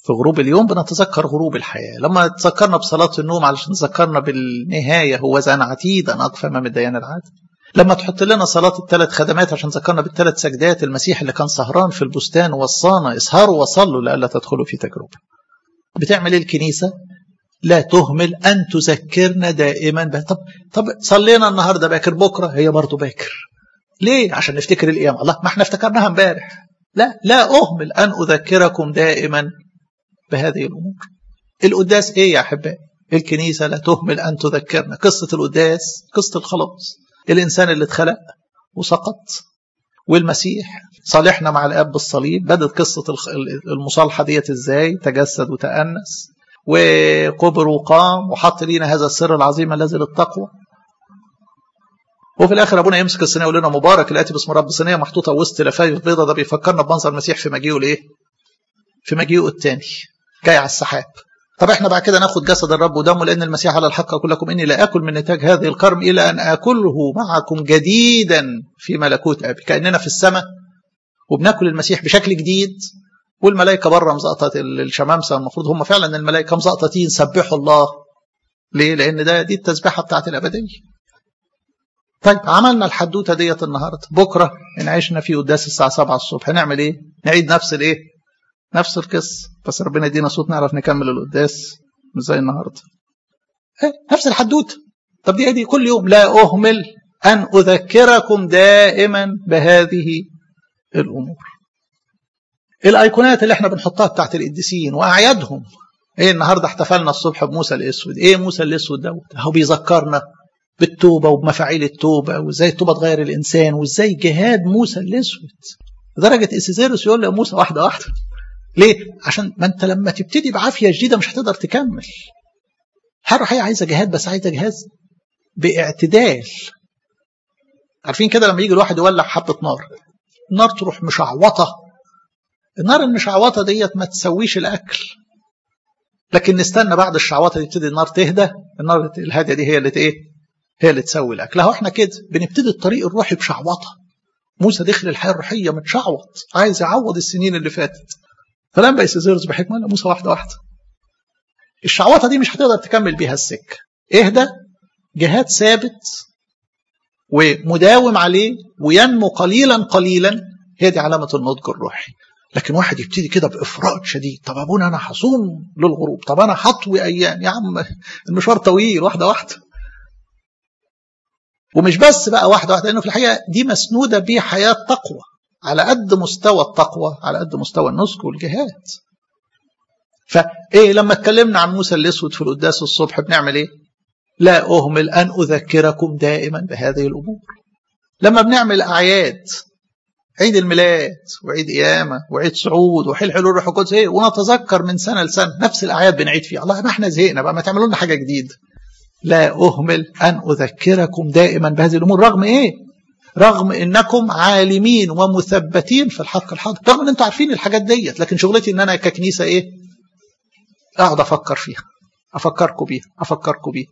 في غروب اليوم بنتذكر غروب الحياة. لما تذكرنا بصلاة النوم علشان تذكرنا بالنهاية هو زان عتيدا أقف أمام الديان العادل. لما تحط لنا صلاة الثلاث خدمات عشان تذكرنا بالثلاث سجدات المسيح اللي كان سهران في البستان وصانا اسهروا وصلوا لألا تدخلوا في تجربة. بتعمل ايه الكنيسة؟ لا تهمل أن تذكرنا دائما بها. طب, طب صلينا النهاردة باكر، بكرة هي برضو باكر. ليه؟ عشان نفتكر القيامة. الله، ما احنا افتكرناها امبارح. لا لا أهمل أن أذكركم دائما بهذه الأمور. القداس ايه يا أحبائي؟ الكنيسة لا تهمل أن تذكرنا قصة القداس، قصة الخلاص، الإنسان اللي اتخلق وسقط والمسيح صالحنا مع الآب بالصليب. بدت قصة المصالحة ديت ازاي؟ تجسد وتأنس وقبر وقام وحط لينا هذا السر العظيم الذي للتقوى. وفي الآخر أبونا يمسك الصينية يقول لنا مبارك الآتي باسم رب. الصينية محطوطة وسط لفايف بيضة، ده بيفكرنا بمنظر المسيح في مجيئه الإيه؟ في مجيئه الثاني جاي على السحاب. طب احنا بعد كده ناخد جسد الرب ودمه، لأن المسيح على الحق أقول لكم إني لا آكل من نتاج هذه الكرم إلى أن آكله معكم جديدا في ملكوت أبي. كأننا في السماء وبناكل المسيح بشكل جديد، والملائكة بره مزقطة الشمامسة. المفروض هم فعلا الملائكة مزقطتين سبحوا الله. ليه؟ لأن ده دي التسبيحة بتاعت الأبدية. طيب عملنا الحدوتة ديت النهاردة، بكرة إن عشنا في قداس الساعة سبعة الصبح هنعمل إيه؟ نعيد نفس الإيه؟ نفس القصة، بس ربنا يدينا صوت نعرف نكمل القداس مش زي النهاردة. إيه؟ نفس الحدوتة. طب دي دي كل يوم لا أهمل أن أذكركم دائما بهذه الأمور. الأيقونات اللي احنا بنحطها بتاعت القديسين وأعيادهم. ايه النهاردة احتفلنا الصبح بموسى الأسود. ايه موسى الأسود دوت؟ هو بيذكرنا بالتوبة وبمفاعيل التوبة وازاي التوبة تغير الإنسان وازاي جهاد موسى الأسود. لدرجة إسيزيروس يقول له موسى واحدة واحدة. ليه؟ عشان ما انت لما تبتدي بعافية جديدة مش هتقدر تكمل. الحياة الروحية عايزة جهاد، بس عايزة جهاد باعتدال. عارفين كده لما يجي الواحد يولع حبة نار، النار تروح مشعوطة. النار المشعوطة ديت ما تسويش الأكل، لكن نستنى بعد الشعوطة تبتدي النار تهدى. النار الهادية دي هي اللي ايه؟ هي اللي تسوي الأكل. اهو احنا كده بنبتدي الطريق الروحي بشعوطة. موسى دخل الحياة الروحية متشعوط، عايز يعوض السنين اللي فاتت. فلما يسيزيروس بحكمة لا، موسى واحدة واحدة. الشعوطة دي مش هتقدر تكمل بيها السكة. اهدى، جهاد ثابت ومداوم عليه وينمو قليلا قليلا، هي دي علامة النضج الروحي. لكن واحد يبتدي كده بإفراط شديد، طب أبونا أنا هصوم للغروب، طب أنا هطوي أيام، يا عم المشوار طويل، واحدة واحدة. ومش بس بقى واحدة واحدة، لأنه في الحقيقة دي مسنودة بحياة تقوى على قد مستوى التقوى، على قد مستوى النسك والجهاد. فإيه لما اتكلمنا عن موسى الأسود في القداس الصبح بنعمل إيه؟ لا أهمل أن أذكركم دائما بهذه الأمور. لما بنعمل أعياد، عيد الميلاد وعيد قيامة وعيد صعود وحل حلول الروح القدس، ايه ونتذكر من سنة لسنة نفس الأعياد بنعيد فيها. الله، ما احنا زهقنا بقى، ما تعملوا لنا حاجة جديدة. لا أهمل أن أذكركم دائما بهذه الأمور. رغم ايه؟ رغم انكم عالمين ومثبتين في الحق الحاضر. رغم ان انتم عارفين الحاجات ديت، لكن شغلتي ان انا ككنيسة ايه؟ اقعد افكر فيها، افكركم بيها، افكركم بيها.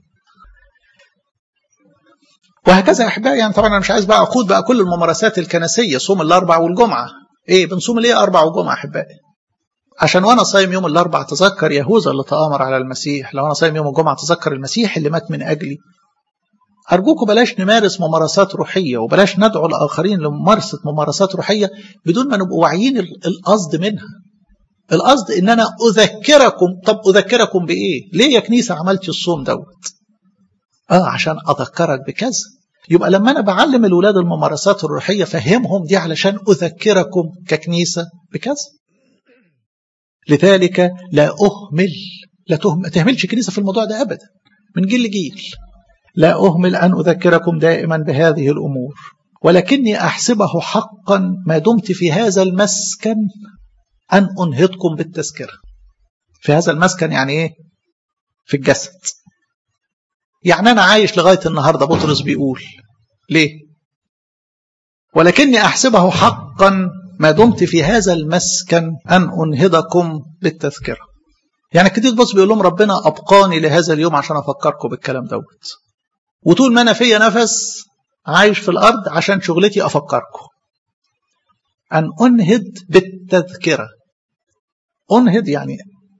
وهكذا يا احبائي. يعني طبعا انا مش عايز بقى اخوض بقى كل الممارسات الكنسيه، صوم الاربع والجمعه. ايه بنصوم ليه اربع وجمعه احبائي؟ عشان وانا صايم يوم الاربع اتذكر يهوذا اللي تآمر على المسيح. لو انا صايم يوم الجمعه اتذكر المسيح اللي مات من اجلي. ارجوكم بلاش نمارس ممارسات روحيه، وبلاش ندعو الاخرين لممارسه ممارسات روحيه بدون ما نبقوا واعيين القصد منها. القصد ان انا اذكركم. طب اذكركم بايه؟ ليه يا كنيسه عملتي الصوم دوت؟ اه عشان اذكرك بكذا. يبقى لما انا بعلم الولاد الممارسات الروحيه فهمهم دي علشان اذكركم ككنيسه بكذا. لذلك لا اهمل، لا تهم ما تهملش كنيسه في الموضوع ده ابدا من جيل لجيل. لا اهمل ان اذكركم دائما بهذه الامور، ولكني احسبه حقا ما دمت في هذا المسكن ان انهضكم بالتذكره. في هذا المسكن يعني ايه؟ في الجسد. يعني أنا عايش لغاية النهاردة. بطرس بيقول ليه؟ ولكني أحسبه حقا ما دمت في هذا المسكن أن أنهضكم بالتذكرة. يعني القديس بطرس بيقول لهم ربنا أبقاني لهذا اليوم عشان أفكركم بالكلام دوت، وطول ما أنا فيا نفس عايش في الأرض عشان شغلتي أفكركم. أن أنهض بالتذكرة. أنهض يعني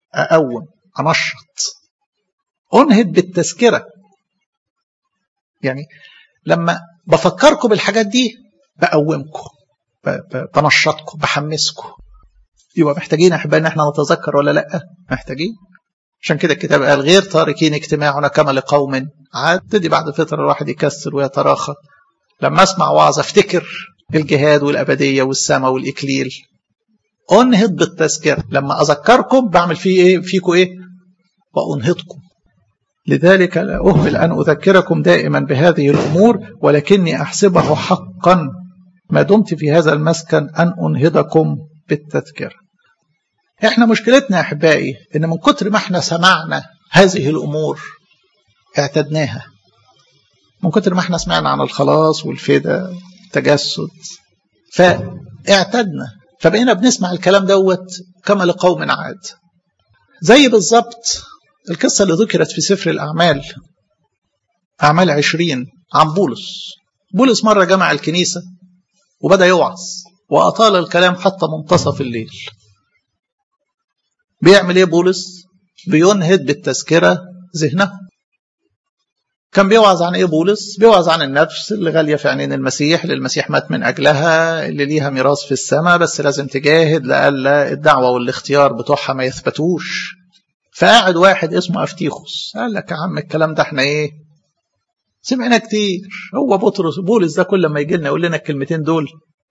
أقوم، أنشط، أنهض بالتذكرة. يعني لما بفكركم بالحاجات دي بقومكم، بنشطكم، بحمسكم. يبقى محتاجين أحبائي إن احنا نتذكر ولا لأ؟ محتاجين. عشان كده الكتاب قال غير تاركين اجتماعنا كما لقوم عاد. تدي بعد فترة الواحد يكسر ويتراخى. لما أسمع وعظ أفتكر الجهاد والأبدية والسماء والإكليل، أنهض بالتذكرة. لما أذكركم بعمل فيه إيه؟ فيكم إيه؟ وأنهضكم. لذلك لا أهمل أن أذكركم دائما بهذه الأمور، ولكني أحسبه حقا ما دمت في هذا المسكن أن أنهضكم بالتذكرة. إحنا مشكلتنا يا أحبائي إن من كتر ما إحنا سمعنا هذه الأمور اعتدناها. من كتر ما إحنا سمعنا عن الخلاص والفداء والتجسد فاعتدنا، فبقينا بنسمع الكلام دوت كما لقوم عاد. زي بالضبط القصة اللي ذكرت في سفر الأعمال، أعمال عشرين، عن بولس. بولس مرة جمع الكنيسة وبدأ يوعظ وأطال الكلام حتى منتصف الليل. بيعمل إيه بولس؟ بينهض بالتذكرة ذهنه. كان بيوعظ عن إيه بولس؟ بيوعظ عن النفس اللي غالية في عينين المسيح، اللي المسيح مات من أجلها، اللي ليها ميراث في السماء، بس لازم تجاهد لألا الدعوة والاختيار بتوعها ما يثبتوش. فقاعد واحد اسمه أفتيخوس قال لك يا عم الكلام ده احنا ايه سمعنا كتير، هو بطرس بولس ده كل ما يجي لنا يقول لنا الكلمتين دول.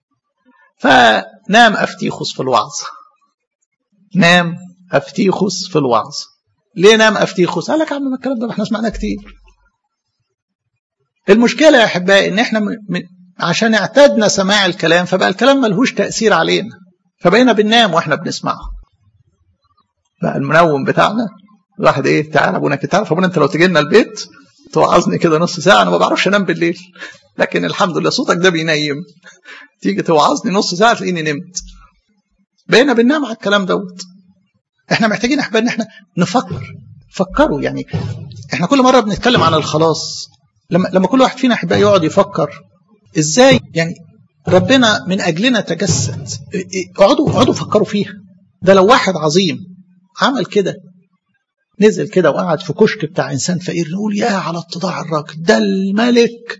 فنام أفتيخوس في الوعظ. نام أفتيخوس في الوعظ. ليه نام أفتيخوس؟ قال لك يا عم الكلام ده احنا سمعنا كتير. المشكلة يا أحبائي إن إحنا من عشان اعتدنا سماع الكلام فبقى الكلام ملهوش تأثير علينا، فبقينا بننام وإحنا بنسمعه. بقى المنوم بتاعنا واحد إيه، تعال أبونا كده، تعرف أبونا أنت لو تجي لنا البيت توعظني كده نص ساعة، أنا ما بعرفش أنام بالليل، لكن الحمد لله صوتك ده بينيم. تيجي توعظني نص ساعة تلاقيني نمت. بقينا بننام على الكلام دوت. إحنا محتاجين أحبائي إن إحنا نفكر. فكروا يعني، إحنا كل مرة بنتكلم عن الخلاص، لما لما كل واحد فينا أحبائي يقعد يفكر إزاي يعني ربنا من أجلنا تجسد. اقعدوا اقعدوا فكروا فيها. ده لو واحد عظيم عمل كده، نزل كده وقعد في كشك بتاع إنسان فقير، نقول يا على اتضاع الراجل ده، الملك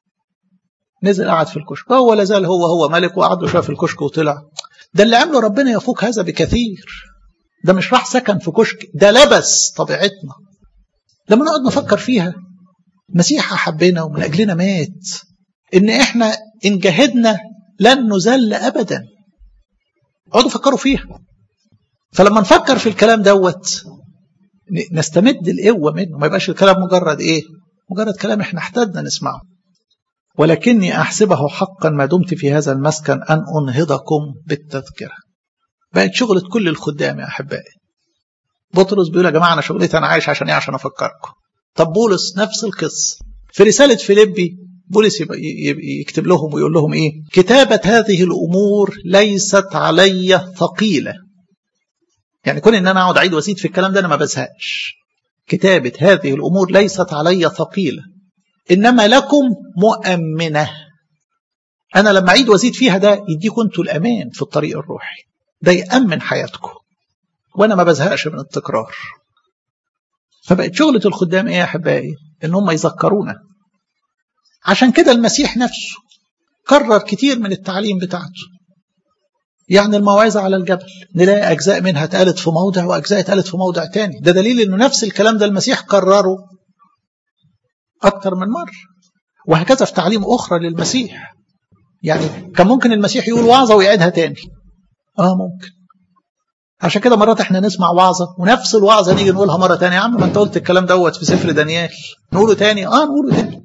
نزل قعد في الكشك، هو لا زال هو هو ملك، وقعد له شويه في الكشك وطلع. ده اللي عمله ربنا يفوق هذا بكثير. ده مش راح سكن في كشك، ده لبس طبيعتنا. لما نقعد نفكر فيها، مسيح أحبنا ومن أجلنا مات، إن إحنا إن جهدنا لن نذل أبدا. اقعدوا فكروا فيها. فلما نفكر في الكلام دوت نستمد القوة منه، ما يبقاش الكلام مجرد إيه؟ مجرد كلام إحنا احتاجنا نسمعه. ولكني أحسبه حقا ما دمت في هذا المسكن أن أنهضكم بالتذكرة. بقت شغلة كل الخدام يا أحبائي. بطرس بيقول يا جماعة أنا شغلتي أنا عايش عشان إيه؟ عشان أفكركم. طب بولس نفس القصة في رسالة فيليبي، بولس يكتب لهم ويقول لهم إيه؟ كتابة هذه الأمور ليست علي ثقيلة. يعني كون إن أنا أقعد أعيد وأزيد في الكلام ده أنا ما بزهقش. كتابة هذه الأمور ليست علي ثقيلة، إنما لكم مؤمنة. أنا لما أعيد وأزيد فيها ده يديكم أنتوا الأمان في الطريق الروحي، ده يأمن حياتكم، وأنا ما بزهقش من التكرار. فبقت شغلة الخدام إيه يا أحبائي؟ إن هم يذكرونا. عشان كده المسيح نفسه كرر كتير من التعليم بتاعته. يعني الموعظة على الجبل نلاقي أجزاء منها اتقالت في موضع وأجزاء اتقالت في موضع تاني. ده دليل إنه نفس الكلام ده المسيح كرره أكتر من مرة. وهكذا في تعليم أخرى للمسيح. يعني كان ممكن المسيح يقول وعظة ويعيدها تاني. آه ممكن. عشان كده مرات احنا نسمع وعظة ونفس الوعظة نيجي نقولها مرة تانية. يا عم ما انت قلت الكلام دوت في سفر دانيال، نقوله تاني. آه نقوله تاني.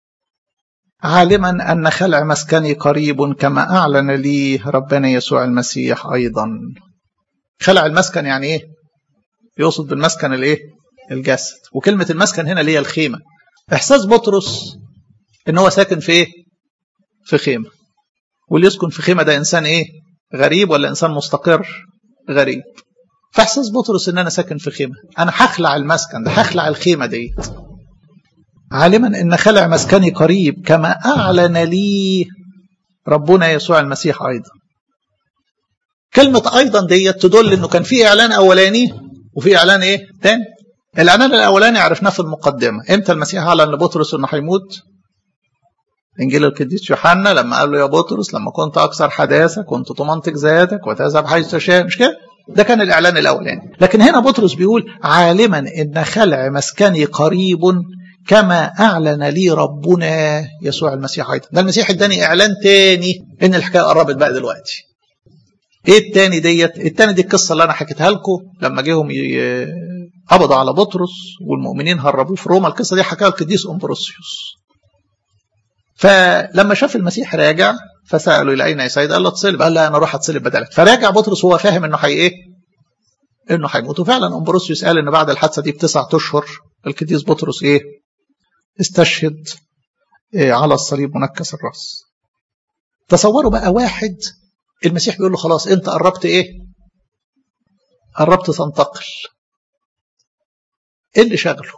عالما أن خلع مسكني قريب كما أعلن لي ربنا يسوع المسيح أيضا. خلع المسكن يعني إيه؟ يقصد بالمسكن الإيه؟ الجسد. وكلمة المسكن هنا اللي هي الخيمة. إحساس بطرس إن هو ساكن في إيه؟ في خيمة. واللي يسكن في خيمة ده إنسان إيه؟ غريب ولا إنسان مستقر؟ غريب. فإحساس بطرس إن أنا ساكن في خيمة، أنا هخلع المسكن ده، هخلع الخيمة ديت. عالما إن خلع مسكني قريب كما أعلن لي ربنا يسوع المسيح أيضا. كلمة أيضا ديت تدل إنه كان في إعلان أولاني وفي اعلان ايه تاني. الاعلان الاولاني عرفناه في المقدمه، امتى المسيح اعلن لبطرس انه هيموت؟ انجيل القديس يوحنا لما قال له يا بطرس لما كنت اكثر حداثه كنت تمنطق ذاتك وتذهب حيث تشاء، مش كده؟ ده كان الاعلان الاولاني. لكن هنا بطرس بيقول عالما ان خلع مسكني قريب كما اعلن لي ربنا يسوع المسيح ايضا. ده المسيح اداني اعلان تاني ان الحكايه قربت بقى دلوقتي. ايه التاني ديت؟ التاني دي القصه اللي انا حكيتها لكم لما جيهم قبضوا على بطرس والمؤمنين هربوه في روما. القصه دي حكاها القديس امبروسيوس. فلما شاف المسيح راجع فسأله إلى أين يا سيد؟ قال له اتصلب. قال لا أنا أروح أتصلب بدلك. فراجع بطرس وهو فاهم إنه حي إيه؟ إنه هيموت. وفعلا أمبروسيوس قال إن بعد الحادثة دي بتسعة أشهر القديس بطرس إيه؟ استشهد إيه على الصليب منكس الرأس. تصوروا بقى واحد المسيح بيقول له خلاص أنت قربت إيه؟ قربت تنتقل. إيه اللي شغله؟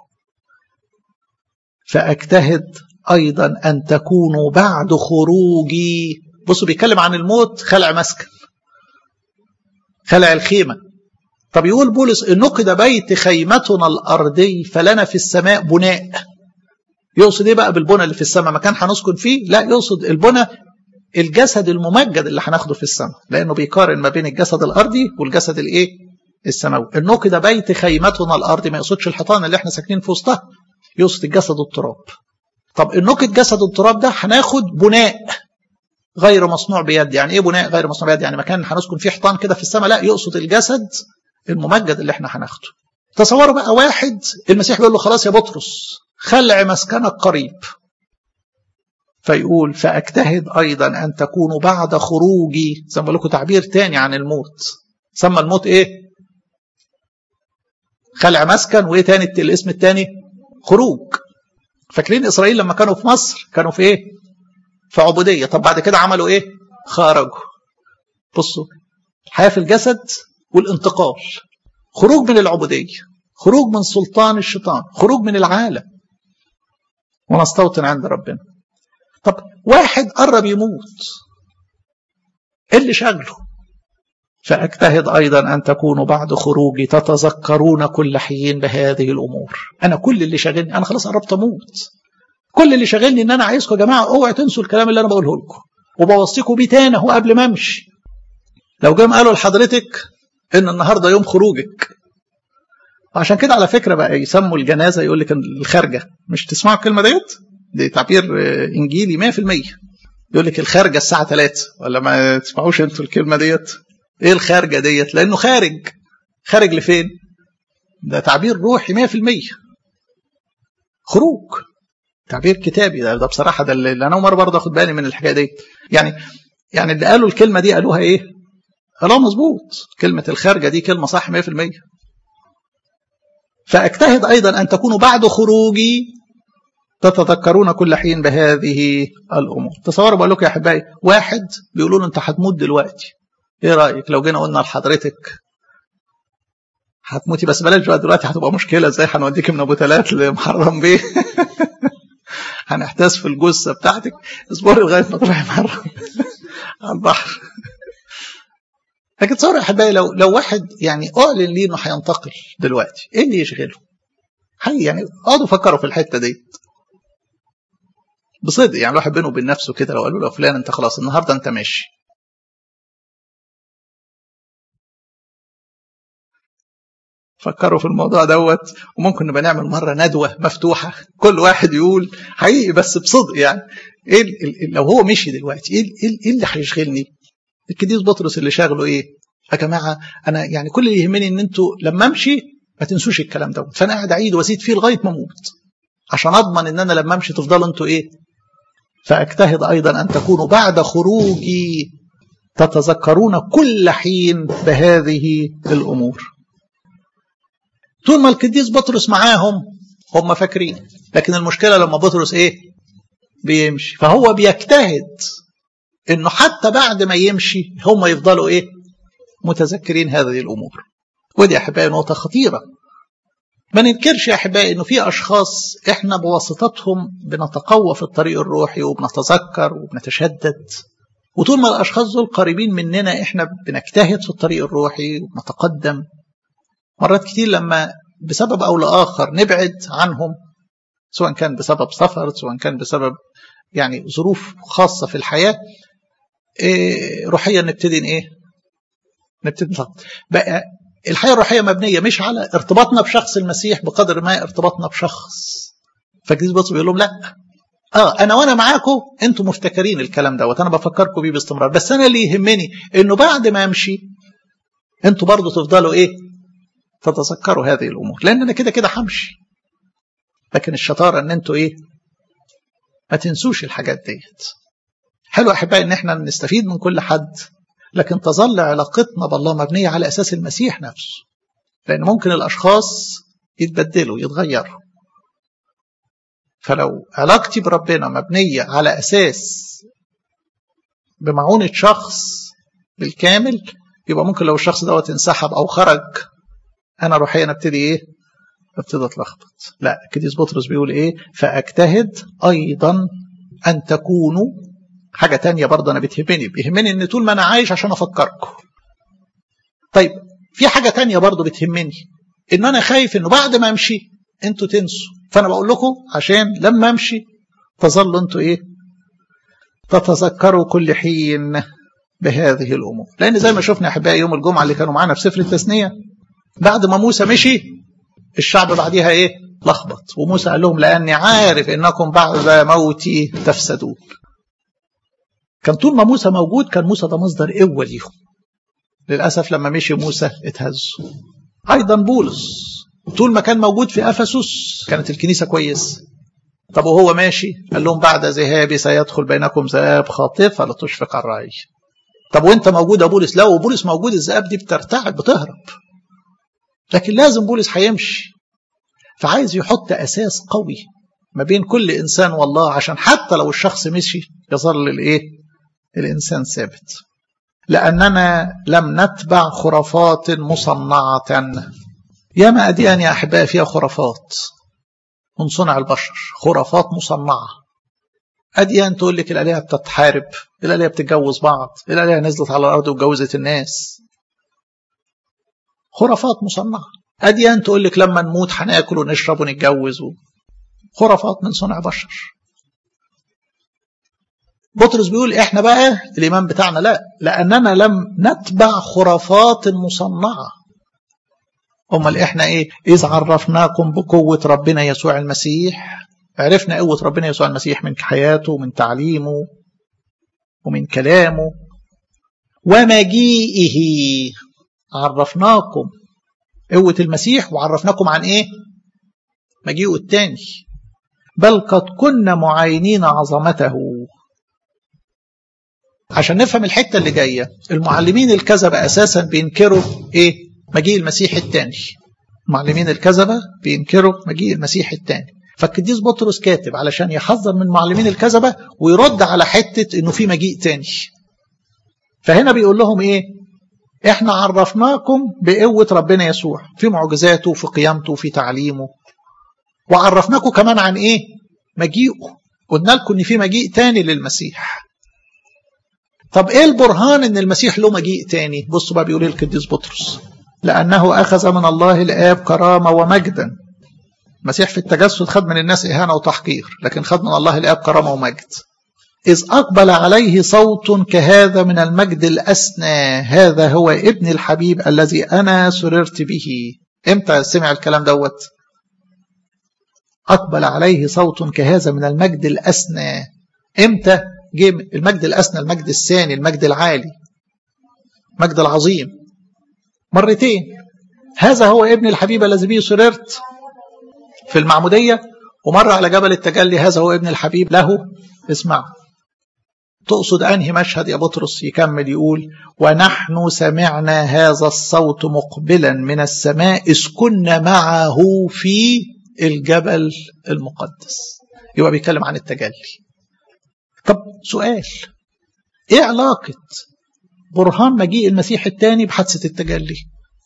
فأجتهد أيضا أن تكونوا بعد خروجي. بصوا بيتكلم عن الموت، خلع مسكن، خلع الخيمة. طب يقول بولس نقد بيت خيمتنا الأرضي فلنا في السماء بناء. يقصد إيه بقى بالبناء اللي في السماء؟ مكان هنسكن فيه؟ لا، يقصد البناء الجسد الممجد اللي هناخده في السماء، لأنه بيقارن ما بين الجسد الأرضي والجسد الإيه؟ السماوي. النقد بيت خيمتنا الأرضي ما يقصدش الحيطان اللي احنا ساكنين في وسطها، يقصد الجسد التراب. طب النقد جسد التراب ده هناخد بناء غير مصنوع بيد. يعني ايه بناء غير مصنوع بيد؟ يعني مكان هنسكن فيه حيطان كده في السماء؟ لا، يقصد الجسد الممجد اللي احنا هناخده. تصوروا بقى واحد المسيح بيقول له خلاص يا بطرس خلع مسكنك قريب، فيقول فاجتهد ايضا ان تكونوا بعد خروجي. زي ما بقول لكم تعبير تاني عن الموت. سمى الموت ايه؟ خلع مسكن. وايه تاني الاسم التاني؟ خروج. فاكرين إسرائيل لما كانوا في مصر كانوا في إيه؟ في عبودية. طب بعد كده عملوا إيه؟ خرجوا. بصوا الحياة في الجسد والانتقال. خروج من العبودية، خروج من سلطان الشيطان، خروج من العالم ونستوطن عند ربنا. طب واحد قرب يموت، إيه اللي شغله؟ فأجتهد أيضا أن تكونوا بعد خروجي تتذكرون كل حين بهذه الأمور. أنا كل اللي شاغلني، أنا خلاص قربت أموت، كل اللي شاغلني إن أنا عايزكم يا جماعة اوعوا تنسوا الكلام اللي أنا بقوله لكم، وبوصيكم بيه تاني أهو قبل ما أمشي. لو جم قالوا لحضرتك إن النهاردة يوم خروجك، عشان كده على فكرة بقى يسموا الجنازة يقول لك الخارجة. مش تسمعوا الكلمة ديت؟ دي تعبير إنجيلي مية في المية. يقول لك الخارجة الساعة ثلاثة، ولا ما تسمعوش أنتوا الكلمة ديت؟ ايه الخارجة ديت؟ لانه خارج. خارج لفين؟ ده تعبير روحي مية في المية. خروج تعبير كتابي. ده, ده بصراحة ده اللي انا مرة برضه اخد بالي من الحكاية دي. يعني يعني اللي قالوا الكلمة دي قالوها ايه؟ قالوها مظبوط. كلمة الخارجة دي كلمة صح مية في المية. فاجتهد ايضا ان تكونوا بعد خروجي تتذكرون كل حين بهذه الامور. تصوروا بقول لكم يا احبائي، واحد بيقولوا له انت هتموت دلوقتي، ايه رأيك لو جينا قلنا لحضرتك هتموتي بس بلاش بقى دلوقتي هتبقى مشكلة، ازاي هنوديك من ابو تلات لمحرم بيه هنحتاس في الجثة بتاعتك اصبري لغاية ما تروحي محرم على البحر. لكن تصور يا احبائي لو لو واحد يعني اعلن ليه انه هينتقل دلوقتي، ايه اللي يشغله؟ حي يعني اقعدوا فكروا في الحتة دي بصدق. يعني الواحد بينه وبين نفسه كده لو قالوا له فلان انت خلاص النهارده انت ماشي، فكروا في الموضوع دوت. وممكن نبقى نعمل مرة ندوة مفتوحة كل واحد يقول حقيقي بس بصدق يعني ايه لو هو مشي دلوقتي ايه ايه اللي هيشغلني؟ القديس بطرس اللي شاغله ايه؟ يا جماعة انا يعني كل اللي يهمني ان انتوا لما امشي ما تنسوش الكلام دوت. فانا قاعد اعيد وازيد فيه لغاية ما اموت عشان اضمن ان انا لما امشي تفضلوا انتوا ايه؟ فاجتهد ايضا ان تكونوا بعد خروجي تتذكرون كل حين بهذه الامور. طول ما القديس بطرس معاهم هم فاكرين، لكن المشكلة لما بطرس ايه؟ بيمشي. فهو بيجتهد انه حتى بعد ما يمشي هم يفضلوا ايه؟ متذكرين هذه الامور. ودي يا احبائي نقطة خطيرة. ما ننكرش يا احبائي انه في اشخاص احنا بواسطتهم بنتقوى في الطريق الروحي وبنتذكر وبنتشدد، وطول ما الاشخاص دول قريبين مننا احنا بنجتهد في الطريق الروحي وبنتقدم. مرات كتير لما بسبب أو لآخر نبعد عنهم، سواء كان بسبب سفر، سواء كان بسبب يعني ظروف خاصة في الحياة، إيه روحيا نبتدي إيه نبتدي نلخبط. بقى الحياة الروحية مبنية مش على ارتباطنا بشخص المسيح بقدر ما ارتباطنا بشخص. فالقديس بطرس بيقول لهم لا، اه انا وانا معاكم انتم مفتكرين الكلام دوت، انا بفكركم بيه باستمرار، بس انا اللي يهمني انه بعد ما امشي انتم برضو تفضلوا ايه تتذكروا هذه الامور، لان انا كده كده همشي. لكن الشطاره ان انتم ايه ما تنسوش الحاجات ديت. حلو احبائي ان احنا نستفيد من كل حد، لكن تظل علاقتنا بالله مبنيه على اساس المسيح نفسه، لان ممكن الاشخاص يتبدلوا يتغيروا. فلو علاقتي بربنا مبنيه على اساس بمعونه شخص بالكامل، يبقى ممكن لو الشخص دوت انسحب او خرج انا روحيا ابتدي ايه ابتدي اتلخبط. لا، القديس بطرس بيقول ايه فاجتهد ايضا ان تكونوا. حاجه تانية برضه انا بتهمني بيهمني ان طول ما انا عايش عشان افكركم. طيب في حاجه تانية برضه بتهمني، ان انا خايف انه بعد ما امشي انتوا تنسوا، فانا بقول لكم عشان لما امشي تظلوا انتوا ايه تتذكروا كل حين بهذه الامور. لان زي ما شفنا احبائي يوم الجمعه اللي كانوا معانا في سفر التثنيه، بعد ما موسى مشي الشعب بعديها ايه لخبط، وموسى قال لهم لاني عارف انكم بعد موتي تفسدون. كان طول ما موسى موجود كان موسى ده مصدر قوه ليهم. للاسف لما مشي موسى اتهزوا. ايضا بولس طول ما كان موجود في افسس كانت الكنيسه كويسه. طب وهو ماشي قال لهم بعد ذهابي سيدخل بينكم ذئاب خاطفه لا تشفق الرعي. طب وانت موجود يا بولس؟ لا، وبولس موجود الذئاب دي بترتعب بتهرب، لكن لازم بولس هيمشي. فعايز يحط اساس قوي ما بين كل انسان والله، عشان حتى لو الشخص مشي يظل الايه الانسان ثابت. لاننا لم نتبع خرافات مصنعه. ياما اديان يا احبائي فيها خرافات من صنع البشر، خرافات مصنعه. اديان تقول لك الالهه بتتحارب، الالهه بتتجوز بعض، الالهه نزلت على الارض وجوزت الناس. خرافات مصنعه. اديان تقول لك لما نموت هناكل ونشرب ونتجوز. خرافات من صنع بشر. بطرس بيقول احنا بقى الايمان بتاعنا لا، لاننا لم نتبع خرافات مصنعه. امال احنا ايه؟ اذ عرفناكم بقوه ربنا يسوع المسيح. عرفنا قوه ربنا يسوع المسيح من حياته ومن تعليمه ومن كلامه ومجيئه. عرفناكم قوه المسيح وعرفناكم عن ايه؟ مجيئه الثاني. بل قد كنا معاينين عظمته. عشان نفهم الحته اللي جايه، المعلمين الكذبه اساسا بينكروا ايه؟ مجيء المسيح الثاني. معلمين الكذبه بينكروا مجيء المسيح الثاني. فالقديس بطرس كاتب علشان يحذر من معلمين الكذبه ويرد على حته انه في مجيء ثاني. فهنا بيقول لهم ايه؟ احنا عرفناكم بقوه ربنا يسوع في معجزاته وفي قيامته وفي تعليمه، وعرفناكم كمان عن ايه؟ مجيئه. قلنا لكم ان في مجيء ثاني للمسيح. طب ايه البرهان ان المسيح له مجيء ثاني؟ بصوا بقى بيقول ايه القديس بطرس: لانه اخذ من الله الاب كرامه ومجدا. المسيح في التجسد خد من الناس اهانه وتحقير، لكن خد من الله الاب كرامه ومجد. اذ اقبل عليه صوت كهذا من المجد الاسنى: هذا هو ابن الحبيب الذي انا سررت به. امتى سمع الكلام دوت؟ اقبل عليه صوت كهذا من المجد الاسنى. امتى جه المجد الاسنى؟ المجد الثاني، المجد العالي، المجد العظيم، مرتين. هذا هو ابن الحبيب الذي به سررت في المعموديه، ومره على جبل التجلي هذا هو ابن الحبيب له اسمع. تقصد انهي مشهد يا بطرس؟ يكمل يقول: ونحن سمعنا هذا الصوت مقبلا من السماء اذ كنا معه في الجبل المقدس. يبقى بيتكلم عن التجلي. طب سؤال: ايه علاقة برهان مجيء المسيح الثاني بحادثة التجلي؟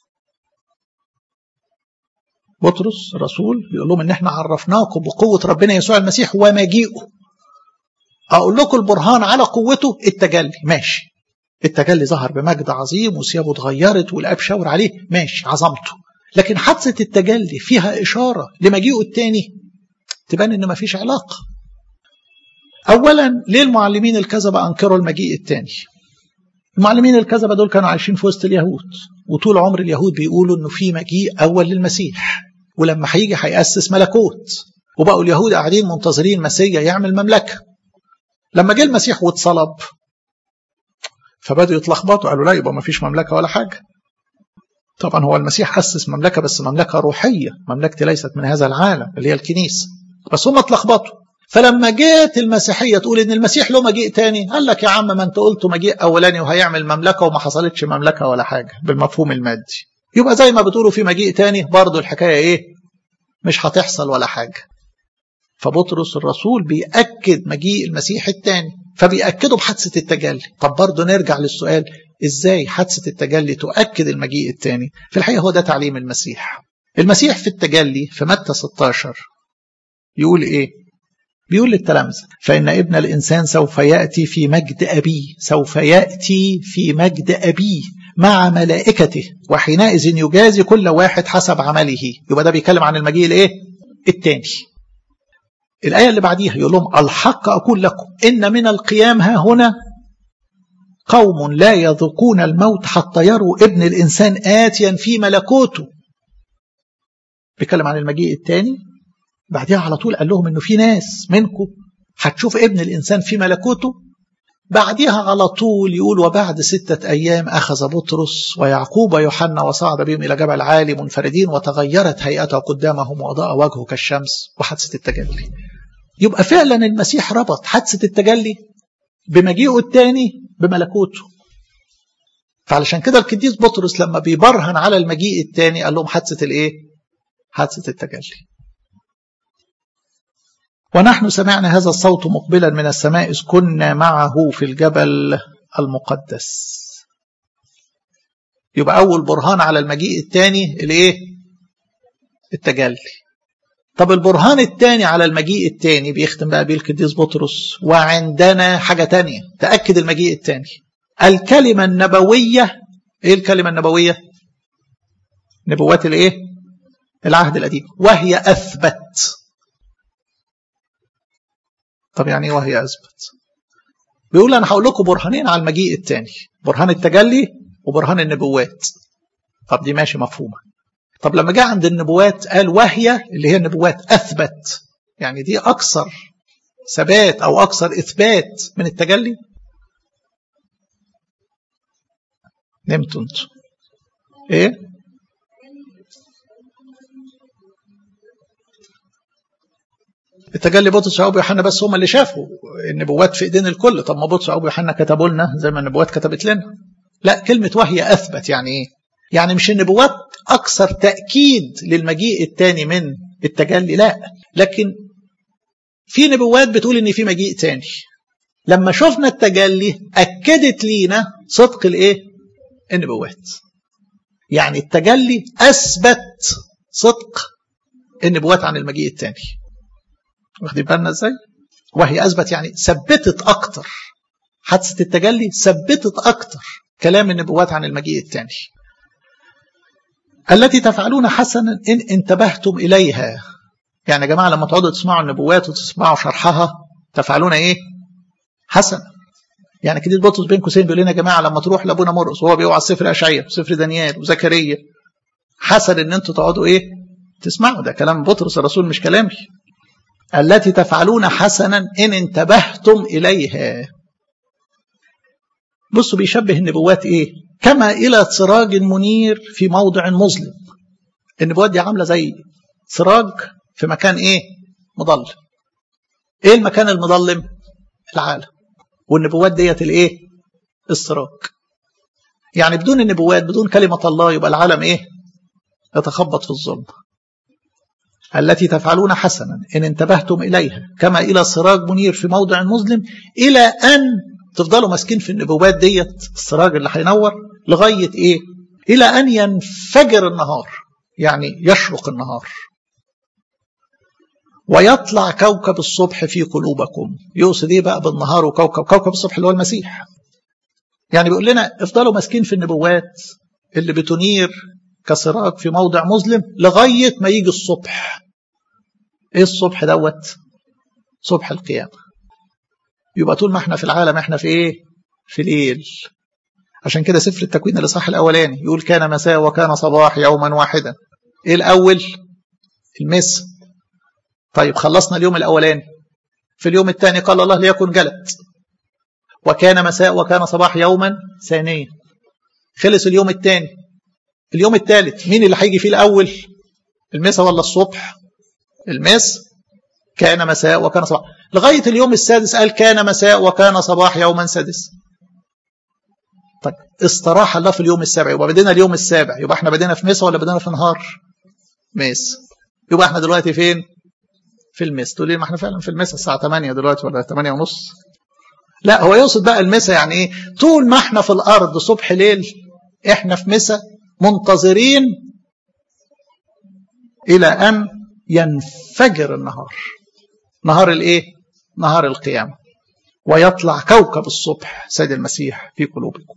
بطرس الرسول بيقول لهم ان احنا عرفناكم بقوة ربنا يسوع المسيح ومجيئه. اقول لكم البرهان على قوته التجلي، ماشي. التجلي ظهر بمجد عظيم وثيابه اتغيرت والاب شاور عليه، ماشي، عظمته. لكن حادثة التجلي فيها إشارة لمجيئه التاني، تبان إن مفيش علاقة. أولا ليه المعلمين الكذبة أنكروا المجيء التاني؟ المعلمين الكذبة دول كانوا عايشين في وسط اليهود، وطول عمر اليهود بيقولوا إنه في مجيء أول للمسيح، ولما هيجي هيأسس ملكوت، وبقوا اليهود قاعدين منتظرين مسيا يعمل مملكة. لما جه المسيح واتصلب فبدأوا يتلخبطوا، قالوا لا يبقى ما فيش مملكة ولا حاجة. طبعا هو المسيح أسس مملكة، بس مملكة روحية، مملكة ليست من هذا العالم اللي هي الكنيسة، بس هم اتلخبطوا. فلما جات المسيحية تقول إن المسيح له مجيء تاني، قال لك يا عم ما أنت قلتوا مجيء أولاني وهيعمل مملكة وما حصلتش مملكة ولا حاجة بالمفهوم المادي، يبقى زي ما بتقولوا في مجيء تاني برضو الحكاية إيه؟ مش هتحصل ولا حاجة. فبطرس الرسول بيأكد مجيء المسيح التاني، فبيأكده بحادثة التجلي. طب برضو نرجع للسؤال، إزاي حادثة التجلي تؤكد المجيء التاني؟ في الحقيقة هو ده تعليم المسيح. المسيح في التجلي في متى ستة عشر يقول إيه؟ بيقول للتلامذة فإن ابن الإنسان سوف يأتي في مجد أبيه، سوف يأتي في مجد أبيه مع ملائكته، وحينئذ يجازي كل واحد حسب عمله. يبقى ده بيتكلم عن المجيء الإيه؟ التاني. الآية اللي بعديها يقول لهم الحق أقول لكم إن من القيام ها هنا قوم لا يذوقون الموت حتى يروا ابن الإنسان آتيا في ملكوته. بيتكلم عن المجيء التاني. بعدها على طول قال لهم إنه في ناس منكم هتشوف ابن الإنسان في ملكوته. بعدها على طول يقول وبعد ستة أيام أخذ بطرس ويعقوب ويوحنا وصعد بهم إلى جبل عالي منفردين، وتغيرت هيئته قدامهم وأضاء وجهه كالشمس. وحادثة التجلي. يبقى فعلا المسيح ربط حادثة التجلي بمجيئه الثاني بملكوته. فعلشان كده القديس بطرس لما بيبرهن على المجيء الثاني قال لهم حادثة الايه؟ حادثة التجلي. ونحن سمعنا هذا الصوت مقبلا من السماء إذ كنا معه في الجبل المقدس. يبقى أول برهان على المجيء الثاني الايه؟ التجلي. طب البرهان الثاني على المجيء الثاني بيختم بقى بيه القديس بطرس، وعندنا حاجة تانية تأكد المجيء الثاني، الكلمة النبوية. ايه الكلمة النبوية؟ نبوات الايه؟ العهد القديم، وهي أثبت. طب يعني ايه وهي أثبت؟ بيقول أنا هقول لكم برهانين على المجيء الثاني، برهان التجلي وبرهان النبوات. طب دي ماشي مفهومة. طب لما جاء عند النبوات قال وهي اللي هي النبوات أثبت، يعني دي أكثر ثبات أو أكثر إثبات من التجلي. نمتوا انتوا إيه؟ التجلي بطرس ويعقوب ويوحنا بس هم اللي شافوا، النبوات في ايدين الكل. طب ما بطرس ويعقوب ويوحنا كتبوا لنا زي ما النبوات كتبت لنا. لا، كلمة وهي أثبت يعني إيه؟ يعني مش النبوات أكثر تأكيد للمجيء الثاني من التجلي، لا، لكن في نبوات بتقول إن في مجيء ثاني. لما شفنا التجلي أكدت لينا صدق الإيه؟ النبوات. يعني التجلي أثبت صدق النبوات عن المجيء الثاني. واخدين بالنا إزاي؟ وهي أثبت يعني ثبتت أكتر. حادثة التجلي ثبتت أكتر كلام النبوات عن المجيء الثاني. التي تفعلون حسنا إن انتبهتم إليها. يعني يا جماعة لما تقعدوا تسمعوا النبوات وتسمعوا شرحها تفعلون إيه؟ حسنا. يعني كده بطرس بين قوسين بيقول لنا يا جماعة لما تروح لأبونا مرقس وهو بيوعظ سفر أشعياء وسفر دانيال وزكريا، حسن إن أنتوا تقعدوا إيه؟ تسمعوا. ده كلام بطرس الرسول مش كلامي. التي تفعلون حسنا إن انتبهتم إليها. بصوا بيشبه النبوات إيه؟ كما إلى سراج منير في موضع مظلم. النبوات دي عاملة زي سراج في مكان إيه؟ مظلم. إيه المكان المظلم؟ العالم. والنبوات ديت الإيه؟ السراج. يعني بدون النبوات بدون كلمة الله يبقى العالم إيه؟ يتخبط في الظلم. التي تفعلون حسنا إن انتبهتم إليها كما إلى سراج منير في موضع مظلم، إلى أن تفضلوا ماسكين في النبوات ديت السراج اللي هينور لغاية إيه؟ إلى أن ينفجر النهار، يعني يشرق النهار ويطلع كوكب الصبح في قلوبكم. يقصد إيه بقى بالنهار وكوكب؟ كوكب الصبح اللي هو المسيح. يعني بيقول لنا افضلوا ماسكين في النبوات اللي بتنير كسراج في موضع مظلم لغاية ما يجي الصبح. ايه الصبح دوت؟ صبح القيامة. يبقى طول ما احنا في العالم احنا في ايه؟ في ليل. عشان كده سفر التكوين الإصحاح الأولاني يقول كان مساء وكان صباح يوما واحدا. ايه الأول؟ المساء. طيب خلصنا اليوم الأولاني. في اليوم الثاني قال الله ليكن جلد، وكان مساء وكان صباح يوما ثانيا. خلص اليوم الثاني. اليوم الثالث مين اللي هيجي فيه الأول؟ المساء ولا الصبح؟ المساء. كان مساء وكان صباح لغاية اليوم السادس قال كان مساء وكان صباح يوما سادس. طيب استراح الله في اليوم السابع، يبقى بدينا اليوم السابع، يبقى احنا بدينا في مساء ولا بدينا في نهار؟ مساء. يبقى احنا دلوقتي فين؟ في المساء. تقول لي ما احنا فعلا في المساء الساعة ثمانية دلوقتي ولا ثمانية ونص. لا، هو يقصد بقى المساء يعني ايه؟ طول ما احنا في الارض صبح ليل احنا في مساء منتظرين الى ان ينفجر النهار. نهار الايه؟ نهار القيامة، ويطلع كوكب الصبح سيد المسيح في قلوبكم.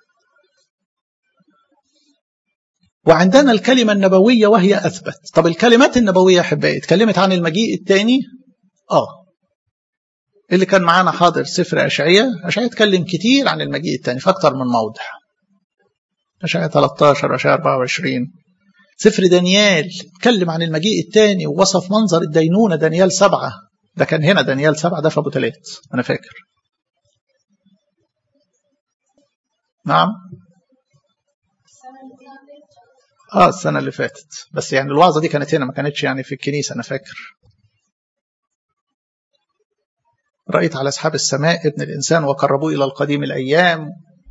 وعندنا الكلمة النبوية وهي أثبت. طب الكلمات النبوية يا حبايبي اتكلمت عن المجيء الثاني. آه اللي كان معانا حاضر سفر أشعياء، أشعياء اتكلم كتير عن المجيء الثاني في أكتر من موضع. أشعياء ثلاثة عشر، أشعياء أربعة وعشرين. سفر دانيال اتكلم عن المجيء الثاني ووصف منظر الدينونة. دانيال سبعة ده كان هنا، دانيال سبعة ده في أبو تلات أنا فاكر. نعم اه السنة اللي فاتت، بس يعني الوعظة دي كانت هنا ما كانتش يعني في الكنيسة أنا فاكر. رأيت على أصحاب السماء ابن الإنسان وقربوه إلى القديم الأيام.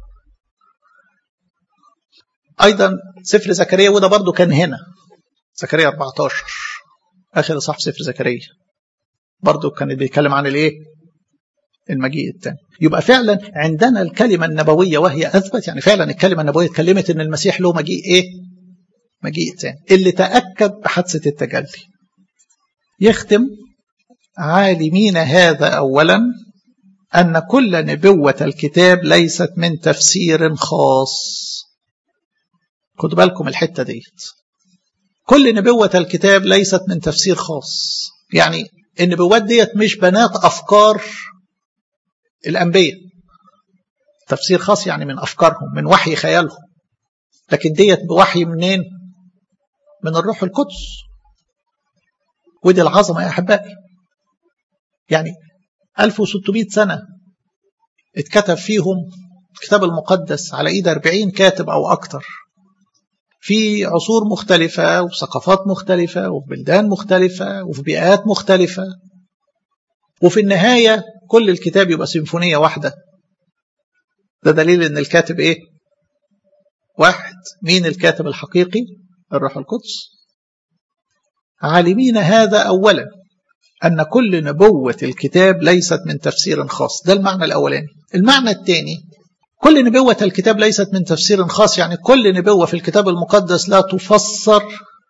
أيضا سفر زكريا وده برضو كان هنا، زكريا أربعة عشر آخر صح سفر زكريا برضو كان بيتكلم عن الإيه؟ المجيء الثاني. يبقى فعلا عندنا الكلمة النبوية وهي أثبت، يعني فعلا الكلمة النبوية اتكلمت إن المسيح له مجيء إيه؟ مجيء ثاني اللي تأكد بحادثة التجلي. يختم عالمين هذا أولا أن كل نبوة الكتاب ليست من تفسير خاص. خدوا بالكم الحتة ديت، كل نبوة الكتاب ليست من تفسير خاص. يعني النبوات ديت مش بنات أفكار الأنبياء. تفسير خاص يعني من أفكارهم، من وحي خيالهم، لكن ديت بوحي منين؟ من الروح القدس. ودي العظمة يا أحبائي. يعني ألف وستمائة سنة اتكتب فيهم الكتاب المقدس على إيد أربعين كاتب أو أكتر، في عصور مختلفة وثقافات مختلفة وفي بلدان مختلفة وفي بيئات مختلفة، وفي النهاية كل الكتاب يبقى سيمفونية واحدة. ده دليل ان الكاتب ايه؟ واحد. مين الكاتب الحقيقي؟ الروح القدس. عالمين هذا اولا ان كل نبوة الكتاب ليست من تفسير خاص. ده المعنى الاولاني. المعنى الثاني كل نبوة الكتاب ليست من تفسير خاص، يعني كل نبوة في الكتاب المقدس لا تفسر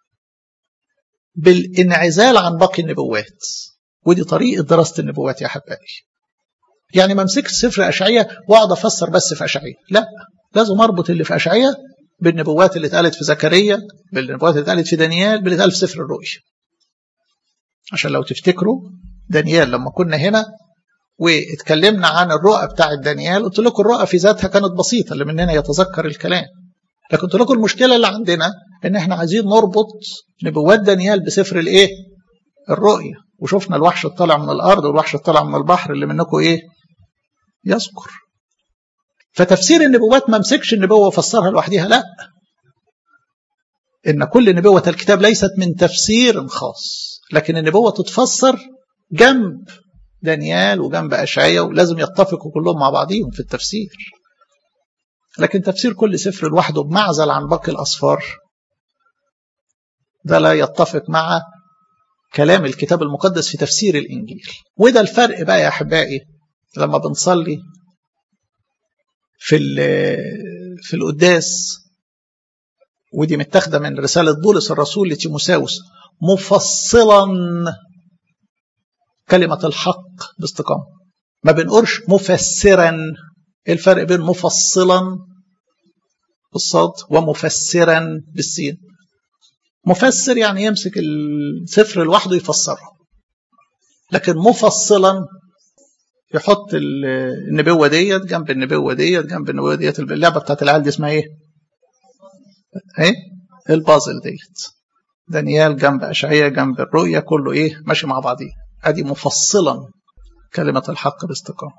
بالانعزال عن باقي النبوات. ودي طريقة دراسة النبوات يا حبايبي. يعني ما امسكش سفر أشعياء واقعد افسر بس في أشعياء، لا، لازم اربط اللي في أشعياء بالنبوات اللي اتقالت في زكريا، بالنبوات اللي اتقالت في دانيال، باللي اتقال في سفر الرؤيا. عشان لو تفتكروا دانيال لما كنا هنا واتكلمنا عن الرؤى بتاعت دانيال، قلت لكم الرؤى في ذاتها كانت بسيطة، اللي مننا يتذكر الكلام. لكن قلت لكم المشكلة اللي عندنا ان احنا عايزين نربط نبوات دانيال بسفر الايه؟ الرؤيا. وشفنا الوحش الطالع من الارض والوحش الطالع من البحر، اللي منكم ايه؟ يذكر. فتفسير النبوات ما مسكش النبوة وفسرها لوحدها، لا، ان كل نبوة الكتاب ليست من تفسير خاص، لكن النبوة تتفسر جنب دانيال وجنب أشعياء، ولازم يتفقوا كلهم مع بعضهم في التفسير. لكن تفسير كل سفر لوحده بمعزل عن باقي الأسفار ده لا يتفق مع كلام الكتاب المقدس في تفسير الإنجيل. وده الفرق بقى يا أحبائي لما بنصلي في في القداس، ودي متاخده من رسالة بولس الرسول لتيموثاوس، مفصلا كلمة الحق باستقامة. ما بنقولش مفسرا. الفرق بين مفصلا بالصاد ومفسرا بالسين. مفسر يعني يمسك السفر لوحده يفسره، لكن مفصلا يحط النبوة ديت جنب النبوة ديت جنب النبوة ديت. اللعبة بتاعت العيال دي اسمها ايه؟ ايه؟ البازل ديت. دانيال جنب أشعياء جنب الرؤية، كله ايه؟ ماشي مع بعضيه. ادي مفصلا كلمة الحق باستقامة.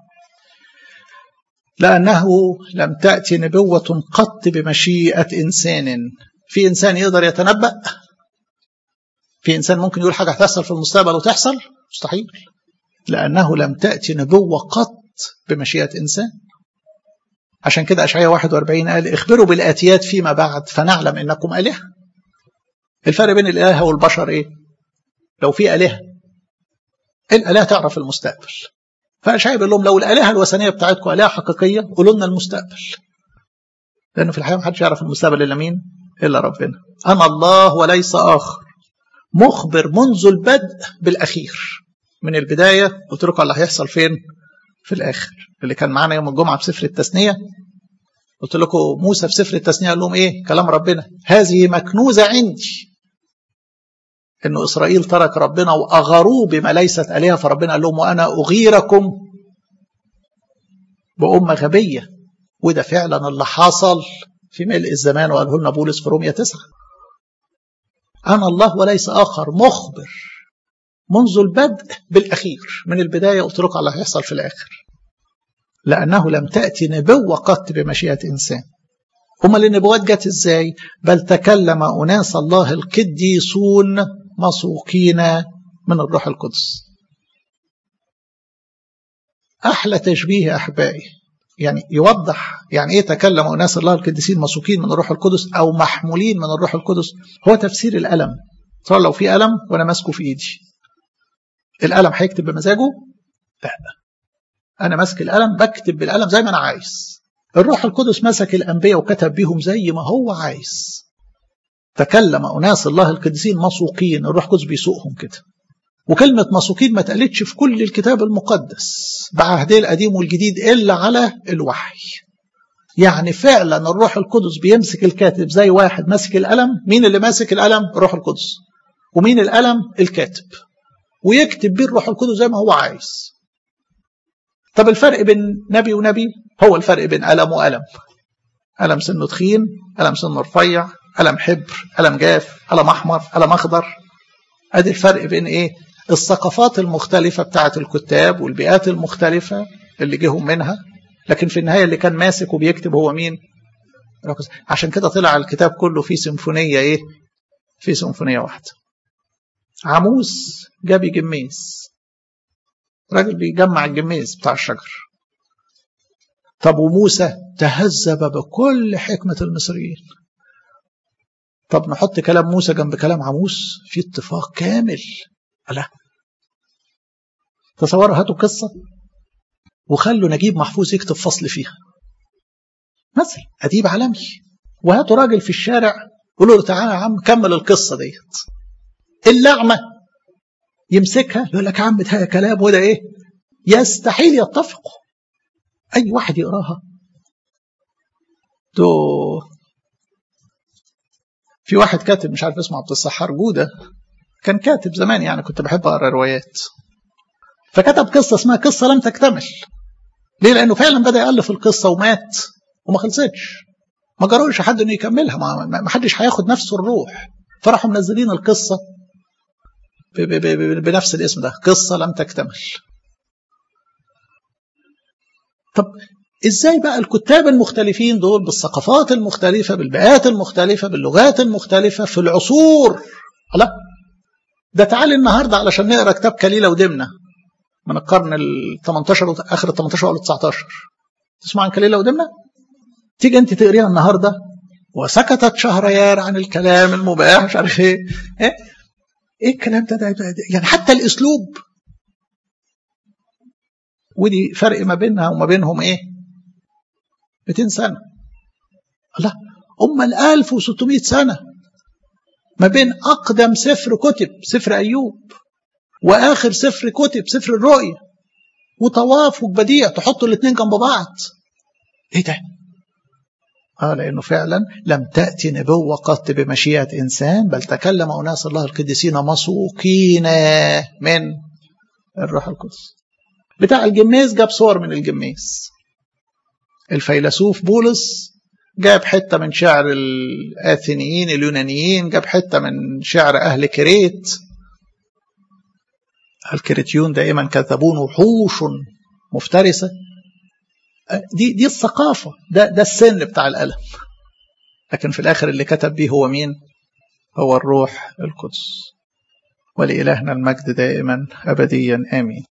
لأنه لم تأتي نبوة قط بمشيئة إنسان. في إنسان يقدر يتنبأ؟ في إنسان ممكن يقول حاجة هتحصل في المستقبل وتحصل؟ مستحيل. لأنه لم تأتي نبوة قط بمشيئة إنسان. عشان كده أشعياء واحد وأربعين قال اخبروا بالآتيات فيما بعد فنعلم إنكم آلهة. الفرق بين الآلهة والبشر إيه؟ لو في آلهة، الآلهة تعرف المستقبل، فأشعياء بيقول لهم لو الآلهة الوثنية بتاعتكم آلهة حقيقية قولوا لنا المستقبل، لأنه في الحقيقة محدش يعرف المستقبل إلا مين؟ إلا ربنا. أنا الله وليس آخر، مخبر منذ البدء بالأخير. من البداية قلت لكم اللي هيحصل فين؟ في الآخر. اللي كان معانا يوم الجمعة في سفر التثنية قلت لكم موسى في سفر التثنية قال لهم إيه؟ كلام ربنا: هذه مكنوزة عندي. إنه إسرائيل ترك ربنا وأغروه بما ليست آلهة، فربنا قال لهم وأنا أغيركم بأمة غبية. وده فعلا اللي حصل في ملء الزمان، وقاله لنا بولس في رومية تسعة: أنا الله وليس آخر، مخبر منذ البدء بالأخير. من البداية قلت لكم على اللي هيحصل في الآخر. لأنه لم تأتي نبوة قط بمشيئة إنسان. أمال النبوات جت إزاي؟ بل تكلم أناس الله القديسون مسوقين من الروح القدس. أحلى تشبيه أحبائي، يعني يوضح يعني إيه تكلم أناس الله القديسين مسوقين من الروح القدس أو محمولين من الروح القدس. هو تفسير الألم. صار لو في ألم وأنا ماسكه في إيدي، الألم هيكتب بمزاجه؟ لا، أنا ماسك الألم بكتب بالألم زي ما أنا عايز. الروح القدس مسك الأنبياء وكتب بيهم زي ما هو عايز. تكلم أناس الله القديسين مسوقين، الروح القدس بيسوقهم كده. وكلمة مسوقين ما تقلتش في كل الكتاب المقدس بعهده القديم والجديد إلا على الوحي. يعني فعلا الروح القدس بيمسك الكاتب زي واحد ماسك القلم. مين اللي ماسك القلم؟ الروح القدس. ومين القلم؟ الكاتب. ويكتب بيه الروح القدس زي ما هو عايز. طب الفرق بين نبي ونبي هو الفرق بين قلم وقلم. قلم سنه تخين، قلم سنه رفيع، قلم حبر، قلم جاف، قلم أحمر، قلم أخضر. ادي الفرق بين ايه؟ الثقافات المختلفة بتاعت الكتاب والبيئات المختلفة اللي جيهم منها. لكن في النهاية اللي كان ماسك وبيكتب هو مين؟ عشان كده طلع الكتاب كله فيه سيمفونية ايه؟ فيه سيمفونية واحدة. عموس جاب جميز، راجل بيجمع الجميز بتاع الشجر. طب وموسى تهذب بكل حكمة المصريين. طب نحط كلام موسى جنب كلام عموس في اتفاق كامل. لا، تصوروا هاتوا قصة وخلوا نجيب محفوظ يكتب فصل فيها مثل أديب عالمي، وهاتوا راجل في الشارع قولوا له تعالى يا عم كمل القصة ديت. اللعمة يمسكها يقول لك يا عم ده كلام وده ايه، يستحيل يتفقوا. اي واحد يقراها تو. في واحد كاتب مش عارف اسمه عبد السحار جودة، كان كاتب زمان يعني كنت بحب اقرا روايات، فكتب قصة اسمها قصة لم تكتمل. ليه؟ لانه فعلا بدأ يألف القصة ومات وما خلصتش، ما جروش حد انه يكملها، ما حدش هياخد نفسه الروح، فراحوا منزلين القصة بنفس الاسم ده، قصة لم تكتمل. طب ازاي بقى الكتاب المختلفين دول بالثقافات المختلفة بالبيئات المختلفة باللغات المختلفة في العصور، لا ده تعالي النهاردة علشان نقرأ كتاب كليلة ودمنة من القرن الثمنتاشر اخر الثمنتاشر ولا التسعتاشر، تسمع عن كليلة ودمنة؟ تيجي انت تقريها النهاردة وسكتت شهريار عن الكلام المباح مش عارف ايه ايه ايه الكلام ده, ده, ده يعني حتى الاسلوب. ودي فرق ما بينها وما بينهم ايه؟ مئتين سنة. الله، أم الألف وستمائة سنة ما بين أقدم سفر كتب سفر أيوب وآخر سفر كتب سفر الرؤيا، وتوافق بديع تحطوا الاثنين جنب بعض. ايه ده؟ آه لأنه فعلا لم تأتي نبوة قط بمشيئة إنسان، بل تكلم أناس الله القديسين مسوقين من الروح القدس. بتاع الجميز جاب صور من الجميز. الفيلسوف بولس جاب حتة من شعر الآثينيين اليونانيين، جاب حتة من شعر أهل كريت. الكريتيون دائما كذبون وحوش مفترسة. دي دي الثقافة، ده ده السن بتاع القلم. لكن في الآخر اللي كتب به هو مين؟ هو الروح القدس. ولإلهنا المجد دائما أبديا آمين.